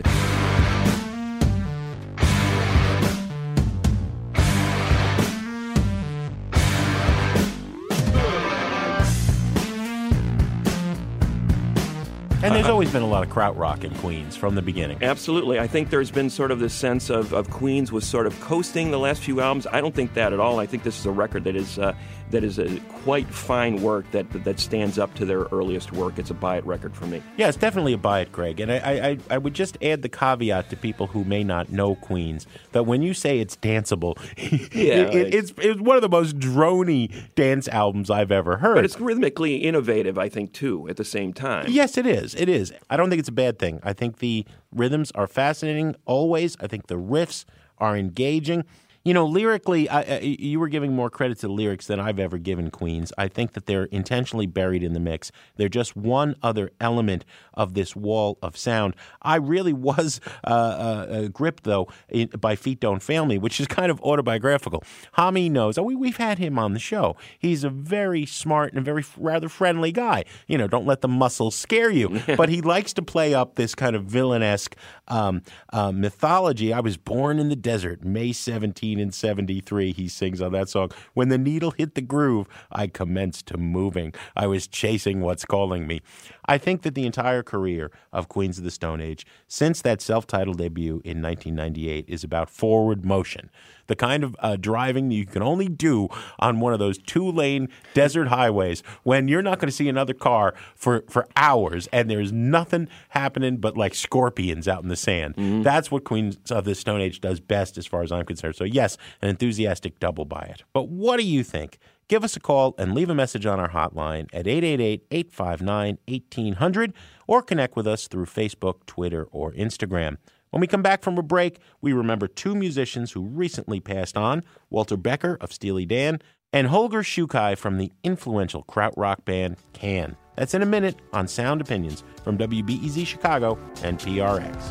And there's always been a lot of krautrock in Queens from the beginning. Absolutely. I think there's been sort of this sense of, of Queens was sort of coasting the last few albums. I don't think that at all. I think this is a record that is uh, that is a quite fine work that that stands up to their earliest work. It's a buy-it record for me. Yeah, it's definitely a buy-it, Greg. And I, I, I would just add the caveat to people who may not know Queens that when you say it's danceable, yeah, it, it, it's, it's one of the most droney dance albums I've ever heard. But it's rhythmically innovative, I think, too, at the same time. Yes, it is. It is. I don't think it's a bad thing. I think the rhythms are fascinating always. I think the riffs are engaging. You know, lyrically, I, I, you were giving more credit to the lyrics than I've ever given Queens. I think that they're intentionally buried in the mix. They're just one other element of this wall of sound. I really was uh, uh, gripped, though, in, by Feet Don't Fail Me, which is kind of autobiographical. Homme knows. Oh, we, we've had him on the show. He's a very smart and very rather friendly guy. You know, don't let the muscles scare you. But he likes to play up this kind of villainesque um, uh, mythology. I was born in the desert, May seventeenth. In seventy-three, he sings on that song. When the needle hit the groove, I commenced to moving. I was chasing what's calling me. I think that the entire career of Queens of the Stone Age, since that self-titled debut in nineteen ninety-eight, is about forward motion. The kind of uh, driving you can only do on one of those two-lane desert highways when you're not going to see another car for, for hours and there's nothing happening but like scorpions out in the sand. Mm-hmm. That's what Queens of the Stone Age does best as far as I'm concerned. So yes, an enthusiastic double buy it. But what do you think? Give us a call and leave a message on our hotline at eight eight eight, eight five nine, one eight hundred or connect with us through Facebook, Twitter, or Instagram. When we come back from a break, we remember two musicians who recently passed on, Walter Becker of Steely Dan and Holger Schukai from the influential krautrock band Can. That's in a minute on Sound Opinions from W B E Z Chicago and P R X.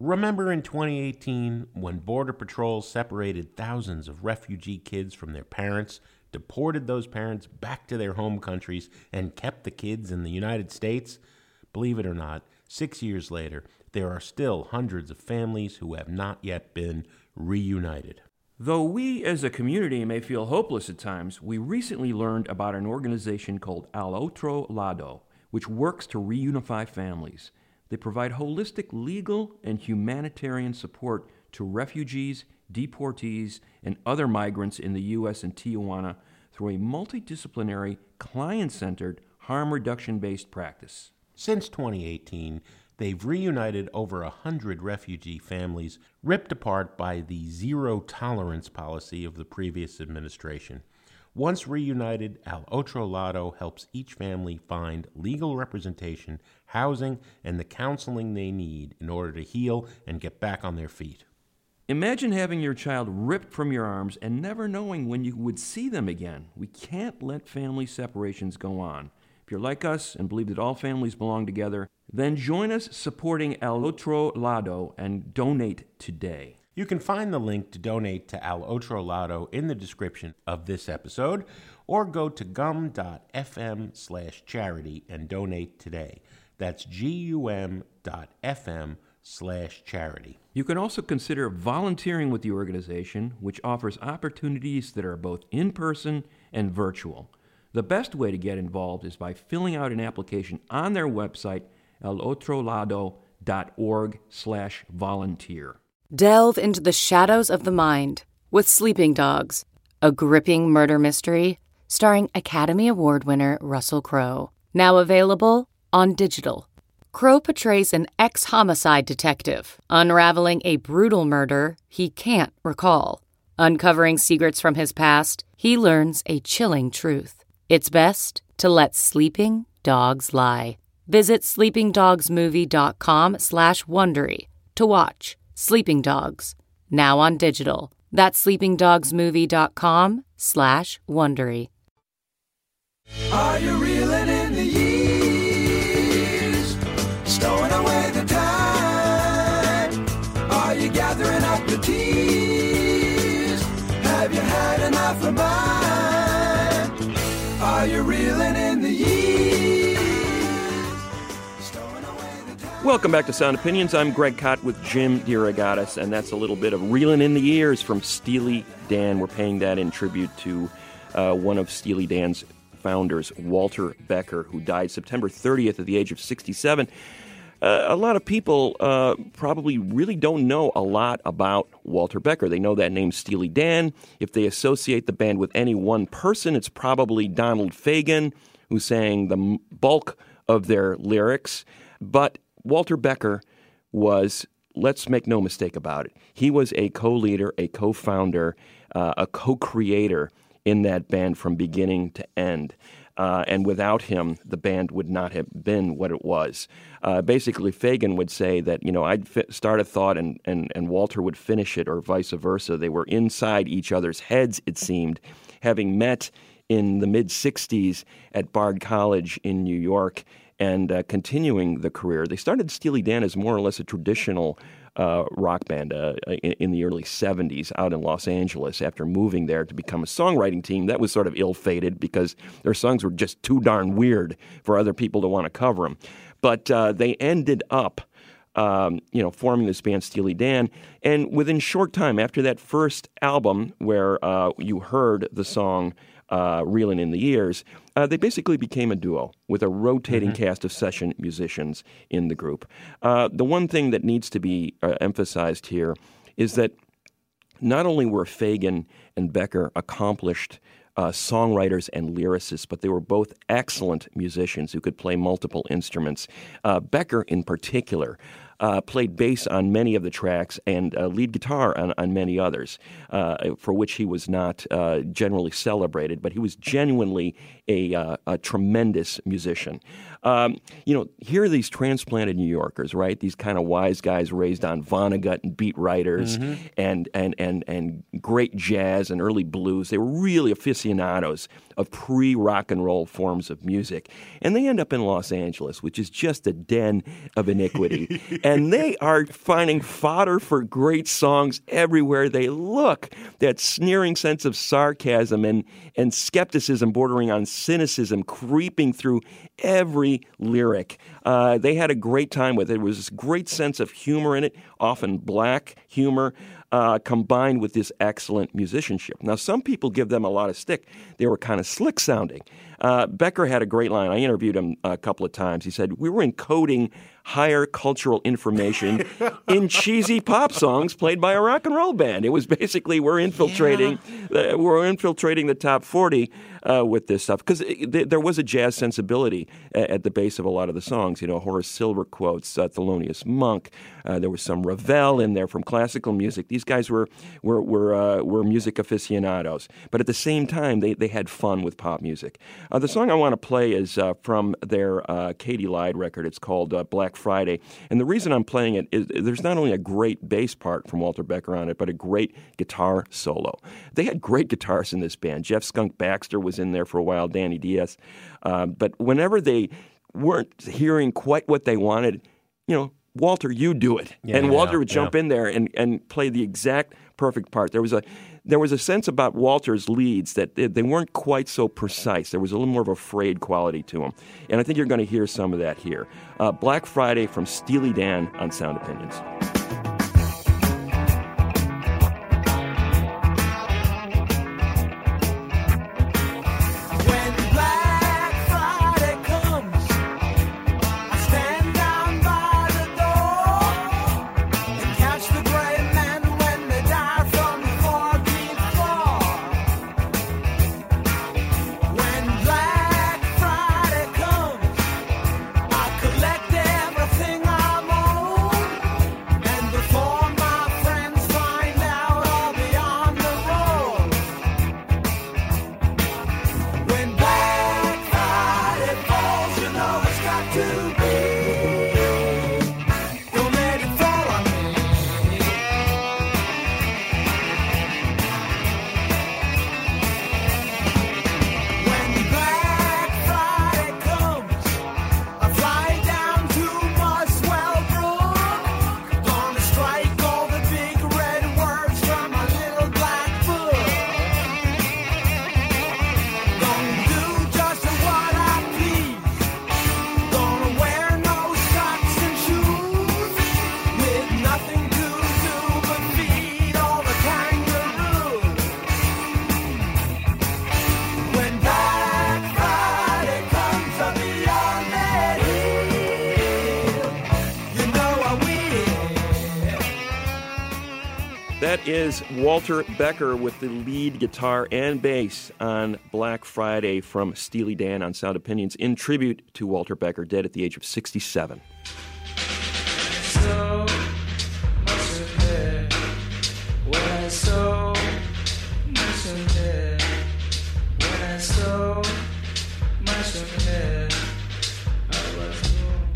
Remember in twenty eighteen when Border Patrol separated thousands of refugee kids from their parents, deported those parents back to their home countries, and kept the kids in the United States? Believe it or not, six years later, there are still hundreds of families who have not yet been reunited. Though we as a community may feel hopeless at times, we recently learned about an organization called Al Otro Lado, which works to reunify families. They provide holistic legal and humanitarian support to refugees, deportees, and other migrants in the U S and Tijuana through a multidisciplinary, client-centered, harm reduction-based practice. Since twenty eighteen, they've reunited over a hundred refugee families ripped apart by the zero-tolerance policy of the previous administration. Once reunited, Al Otro Lado helps each family find legal representation, housing, and the counseling they need in order to heal and get back on their feet. Imagine having your child ripped from your arms and never knowing when you would see them again. We can't let family separations go on. If you're like us and believe that all families belong together, then join us supporting Al Otro Lado and donate today. You can find the link to donate to Al Otro Lado in the description of this episode, or go to gum.fm slash charity and donate today. That's gum.fm slash charity. You can also consider volunteering with the organization, which offers opportunities that are both in-person and virtual. The best way to get involved is by filling out an application on their website, alotrolado.org slash volunteer. Delve into the shadows of the mind with Sleeping Dogs, a gripping murder mystery starring Academy Award winner Russell Crowe. Now available on digital. Crowe portrays an ex-homicide detective unraveling a brutal murder he can't recall. Uncovering secrets from his past, he learns a chilling truth. It's best to let sleeping dogs lie. Visit sleepingdogsmovie.com slash Wondery to watch Sleeping Dogs, now on digital. That's sleepingdogsmovie.com slash Wondery. Are you reeling in the years? Stowing away the time? Are you gathering up the tears? Have you had enough of mine? Are you reeling in the years? Welcome back to Sound Opinions. I'm Greg Kot with Jim DeRogatis, and that's a little bit of Reelin' in the Years from Steely Dan. We're paying that in tribute to uh, one of Steely Dan's founders, Walter Becker, who died September thirtieth at the age of sixty-seven. Uh, a lot of people uh, probably really don't know a lot about Walter Becker. They know that name Steely Dan. If they associate the band with any one person, it's probably Donald Fagen, who sang the bulk of their lyrics. But Walter Becker was, let's make no mistake about it, he was a co-leader, a co-founder, uh, a co-creator in that band from beginning to end. Uh, and without him, the band would not have been what it was. Uh, basically, Fagen would say that, you know, I'd fi- start a thought and, and, and Walter would finish it, or vice versa. They were inside each other's heads, it seemed, having met in the mid-sixties at Bard College in New York and uh, continuing the career. They started Steely Dan as more or less a traditional uh, rock band uh, in, in the early seventies out in Los Angeles after moving there to become a songwriting team. That was sort of ill-fated because their songs were just too darn weird for other people to want to cover them. But uh, they ended up Um, you know, forming this band Steely Dan. And within short time after that first album where uh, you heard the song uh, Reelin' in the Years, uh, they basically became a duo with a rotating mm-hmm. cast of session musicians in the group. Uh, the one thing that needs to be uh, emphasized here is that not only were Fagen and Becker accomplished Uh, songwriters and lyricists, but they were both excellent musicians who could play multiple instruments. Uh, Becker, in particular, uh, played bass on many of the tracks and uh, lead guitar on, on many others, uh, for which he was not uh, generally celebrated, but he was genuinely a, uh, a tremendous musician. Um, you know, here are these transplanted New Yorkers, right? These kind of wise guys raised on Vonnegut and beat writers mm-hmm. and, and, and, and great jazz and early blues. They were really aficionados of pre-rock and roll forms of music. And they end up in Los Angeles, which is just a den of iniquity. and they are finding fodder for great songs everywhere they look. That sneering sense of sarcasm and, and skepticism bordering on cynicism creeping through every lyric. Uh, they had a great time with it. There was this great sense of humor in it, often black humor, uh, combined with this excellent musicianship. Now, some people give them a lot of stick. They were kind of slick sounding. Uh, Becker had a great line. I interviewed him a couple of times. He said, we were encoding higher cultural information in cheesy pop songs played by a rock and roll band. It was basically we're infiltrating, yeah. uh, we're infiltrating the top forty uh, with this stuff because th- there was a jazz sensibility at, at the base of a lot of the songs. You know, Horace Silver quotes, uh, Thelonious Monk. Uh, there was some Ravel in there from classical music. These guys were were were, uh, were music aficionados, but at the same time they they had fun with pop music. Uh, the song I want to play is uh, from their uh, Katy Lied record. It's called uh, Black Friday. And the reason I'm playing it is there's not only a great bass part from Walter Becker on it, but a great guitar solo. They had great guitarists in this band. Jeff Skunk Baxter was in there for a while, Danny Diaz. Uh, but whenever they weren't hearing quite what they wanted, you know, Walter, you do it. Yeah, and Walter yeah, would jump yeah. in there and, and play the exact perfect part. There was a there was a sense about Walter's leads that they, they weren't quite so precise. There was a little more of a frayed quality to them. And I think you're going to hear some of that here. Uh, Black Friday from Steely Dan on Sound Opinions. That is Walter Becker with the lead guitar and bass on Black Friday from Steely Dan on Sound Opinions in tribute to Walter Becker, dead at the age of sixty-seven. So much of it, when I so much of it, when I so much of it, I was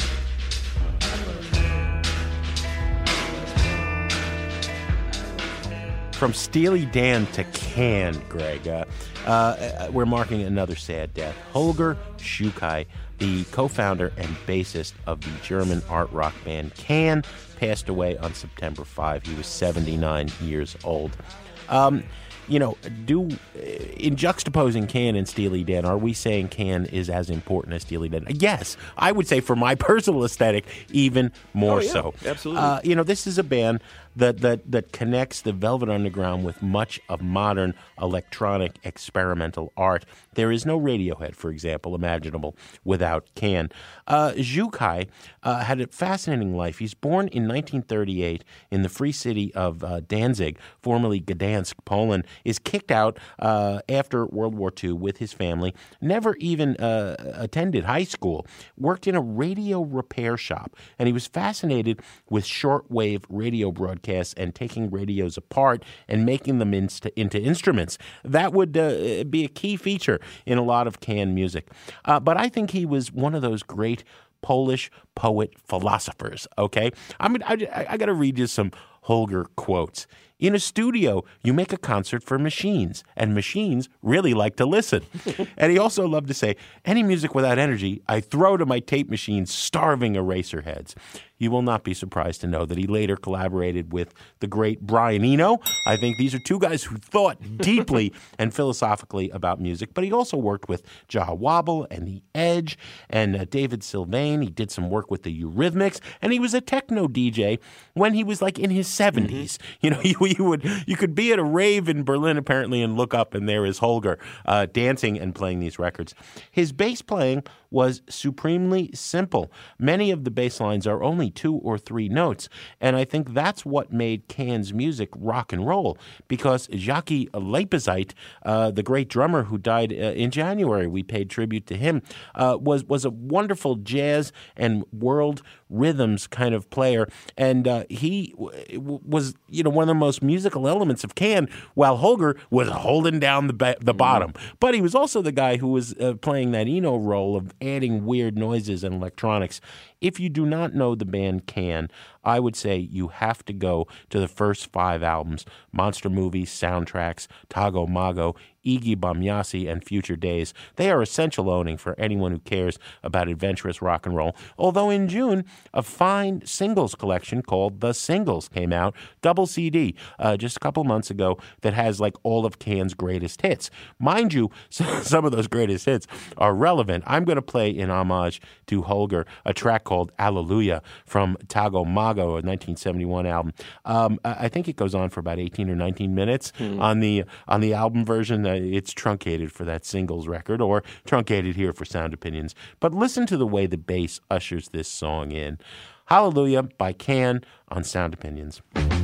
From Steely Dan to Can, Greg, uh, uh, we're marking another sad death. Holger Schukai, the co-founder and bassist of the German art rock band Can, passed away on September fifth. He was seventy-nine years old. Um, you know, do in juxtaposing Can and Steely Dan, are we saying Can is as important as Steely Dan? Yes, I would say for my personal aesthetic, even more oh, yeah, so. Absolutely. Uh, you know, this is a band that, that that connects the Velvet Underground with much of modern electronic experimental art. There is no Radiohead, for example, imaginable without Can. Uh, Schukai uh, had a fascinating life. He's born in nineteen thirty-eight in the free city of uh, Danzig, formerly Gdansk, Poland, is kicked out uh, after World War Two with his family, never even uh, attended high school, worked in a radio repair shop, and he was fascinated with shortwave radio broadcasts and taking radios apart and making them into, into instruments. That would uh, be a key feature in a lot of Can music. Uh, but I think he was one of those great Polish poet philosophers, okay? I mean, I, I, I got to read you some Holger quotes. In a studio, you make a concert for machines, and machines really like to listen. And he also loved to say, any music without energy, I throw to my tape machines starving eraser heads. you will not be surprised to know that he later collaborated with the great Brian Eno. I think these are two guys who thought deeply and philosophically about music, but he also worked with Jah Wobble and The Edge and uh, David Sylvain. He did some work with the Eurythmics, and he was a techno D J when he was like in his seventies. Mm-hmm. You know, you, you would you could be at a rave in Berlin apparently and look up and there is Holger uh, dancing and playing these records. His bass playing was supremely simple. Many of the bass lines are only two or three notes, and I think that's what made Can's music rock and roll, because Jackie Lapizite, uh, the great drummer who died uh, in January, we paid tribute to him, uh, was, was a wonderful jazz and world rhythms kind of player, and uh, he w- was, you know, one of the most musical elements of Can, while Holger was holding down the ba- the bottom. But he was also the guy who was uh, playing that Eno role of adding weird noises and electronics. If you do not know the band Can, I would say you have to go to the first five albums: Monster Movies, Soundtracks, Tago Mago, Iggy Bamyasi, and Future Days. They are essential owning for anyone who cares about adventurous rock and roll. Although in June, a fine singles collection called The Singles came out, double C D, uh, just a couple months ago, that has like all of Can's greatest hits. Mind you, some of those greatest hits are relevant. I'm going to play in homage to Holger a track called Alleluia from Tago Mago, a nineteen seventy-one album. Um, I think it goes on for about eighteen or nineteen minutes mm. on the on the album version. Uh, it's truncated for that singles record, or truncated here for Sound Opinions. But listen to the way the bass ushers this song in. Hallelujah by Can on Sound Opinions.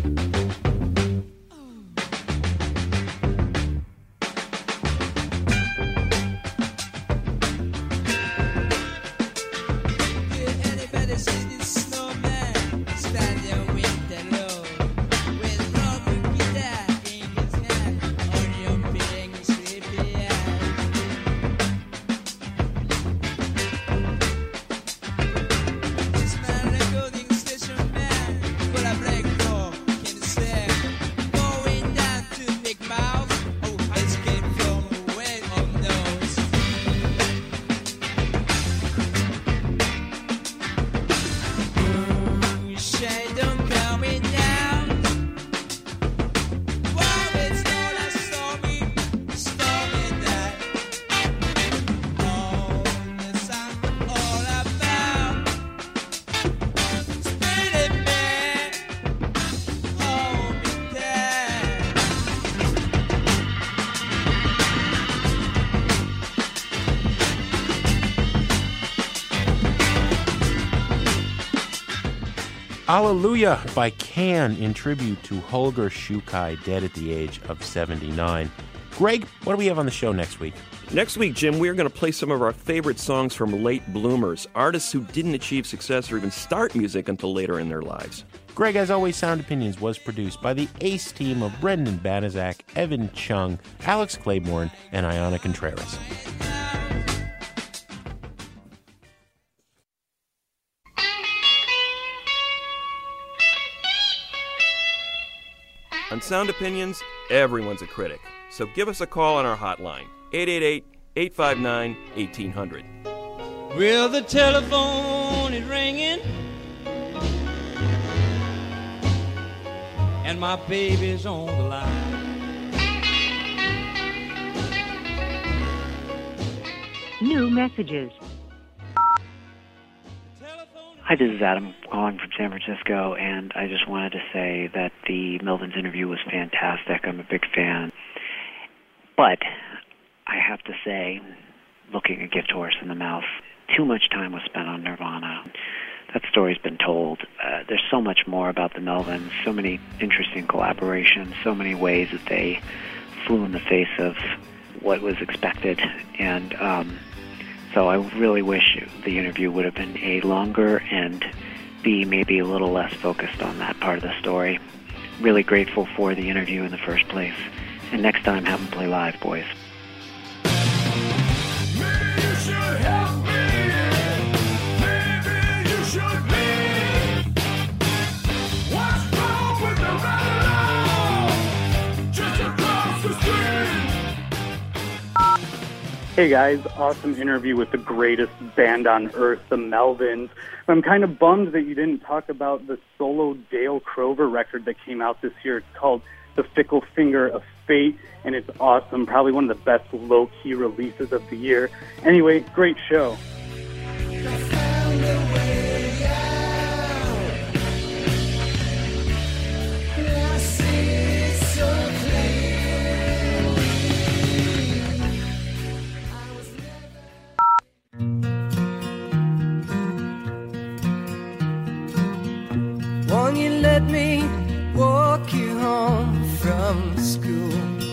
Alleluia by Can in tribute to Holger Shukai, dead at the age of seventy-nine. Greg, what do we have on the show next week? Next week, Jim, we're going to play some of our favorite songs from late bloomers, artists who didn't achieve success or even start music until later in their lives. Greg, as always, Sound Opinions was produced by the ace team of Brendan Banaszak, Evan Chung, Alex Claiborne, and Ayana Contreras. On Sound Opinions, everyone's a critic. So give us a call on our hotline, eight eight eight, eight five nine, one eight zero zero. Well, the telephone is ringing, and my baby's on the line. New messages. Hi, this is Adam calling from San Francisco, and I just wanted to say that the Melvins interview was fantastic. I'm a big fan. But I have to say, looking a gift horse in the mouth, too much time was spent on Nirvana. That story's been told. Uh, there's so much more about the Melvins, so many interesting collaborations, so many ways that they flew in the face of what was expected. And um, so I really wish the interview would have been A, longer, and B, maybe a little less focused on that part of the story. Really grateful for the interview in the first place. And next time, have them play live, boys. Maybe you should help me. Maybe you should leave. What's wrong with the ride just across the street? Hey guys, awesome interview with the greatest band on earth, the Melvins. So I'm kind of bummed that you didn't talk about the solo Dale Crover record that came out this year. It's called The Fickle Finger of Fate, and it's awesome. Probably one of the best low-key releases of the year. Anyway, great show. Won't you let me walk you home from school?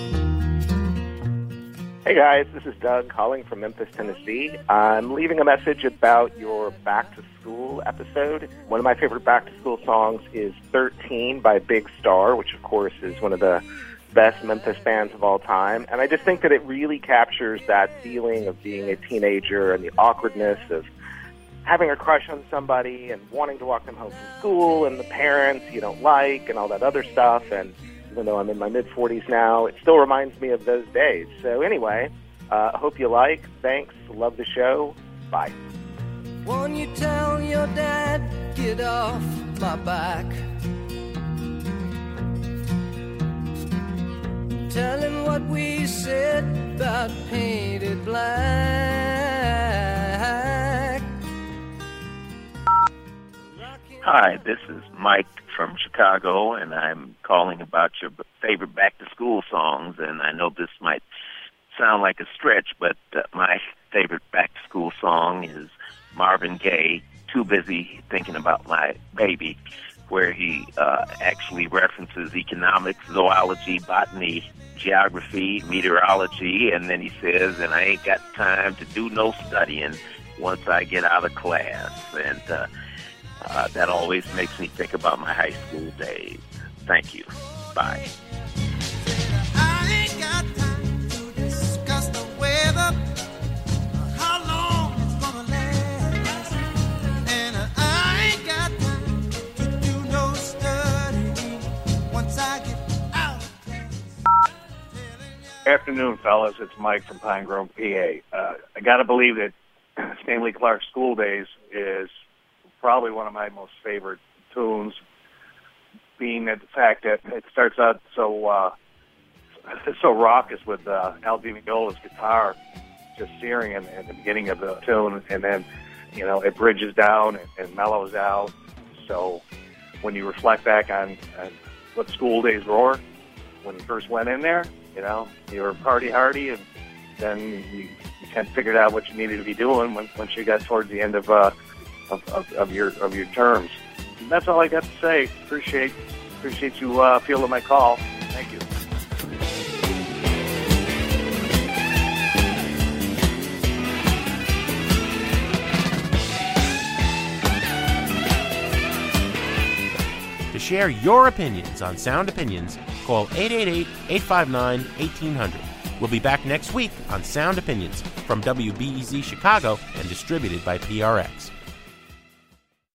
Hey guys, this is Doug calling from Memphis, Tennessee. I'm leaving a message about your Back to School episode. One of my favorite Back to School songs is thirteen by Big Star, which of course is one of the best Memphis bands of all time. And I just think that it really captures that feeling of being a teenager and the awkwardness of having a crush on somebody and wanting to walk them home from school and the parents you don't like and all that other stuff. And even though I'm in my mid-forties now, it still reminds me of those days. So anyway, I uh, hope you like. Thanks. Love the show. Bye. Won't you tell your dad, get off my back? Tell him what we said about painted black. Hi, this is Mike from Chicago, and I'm calling about your favorite back-to-school songs. And I know this might sound like a stretch, but uh, my favorite back-to-school song is Marvin Gaye, Too Busy Thinking About My Baby, where he uh, actually references economics, zoology, botany, geography, meteorology, and then he says, and I ain't got time to do no studying once I get out of class. And uh, Uh, that always makes me think about my high school days. Thank you. Bye. I ain't got time to discuss the weather, how long it's gonna last, and I ain't got time to do no studying once I get out of class. Afternoon, fellas. It's Mike from Pine Grove, P A. Uh, I got to believe that Stanley Clarke's School Days is probably one of my most favorite tunes, being that the fact that it starts out so uh, so raucous with uh, Al Di Meola's guitar just searing in, in the beginning of the tune, and then you know it bridges down and, and mellows out. So when you reflect back on, on what School Days were when you first went in there, you know you were party hardy, and then you, you kind of figured out what you needed to be doing when, once you got towards the end of. Uh, Of, of, of your of your terms. And that's all I got to say. Appreciate appreciate you uh, fielding my call. Thank you. To share your opinions on Sound Opinions, call eight eight eight, eight five nine, one eight zero zero. We'll be back next week on Sound Opinions from W B E Z Chicago and distributed by P R X.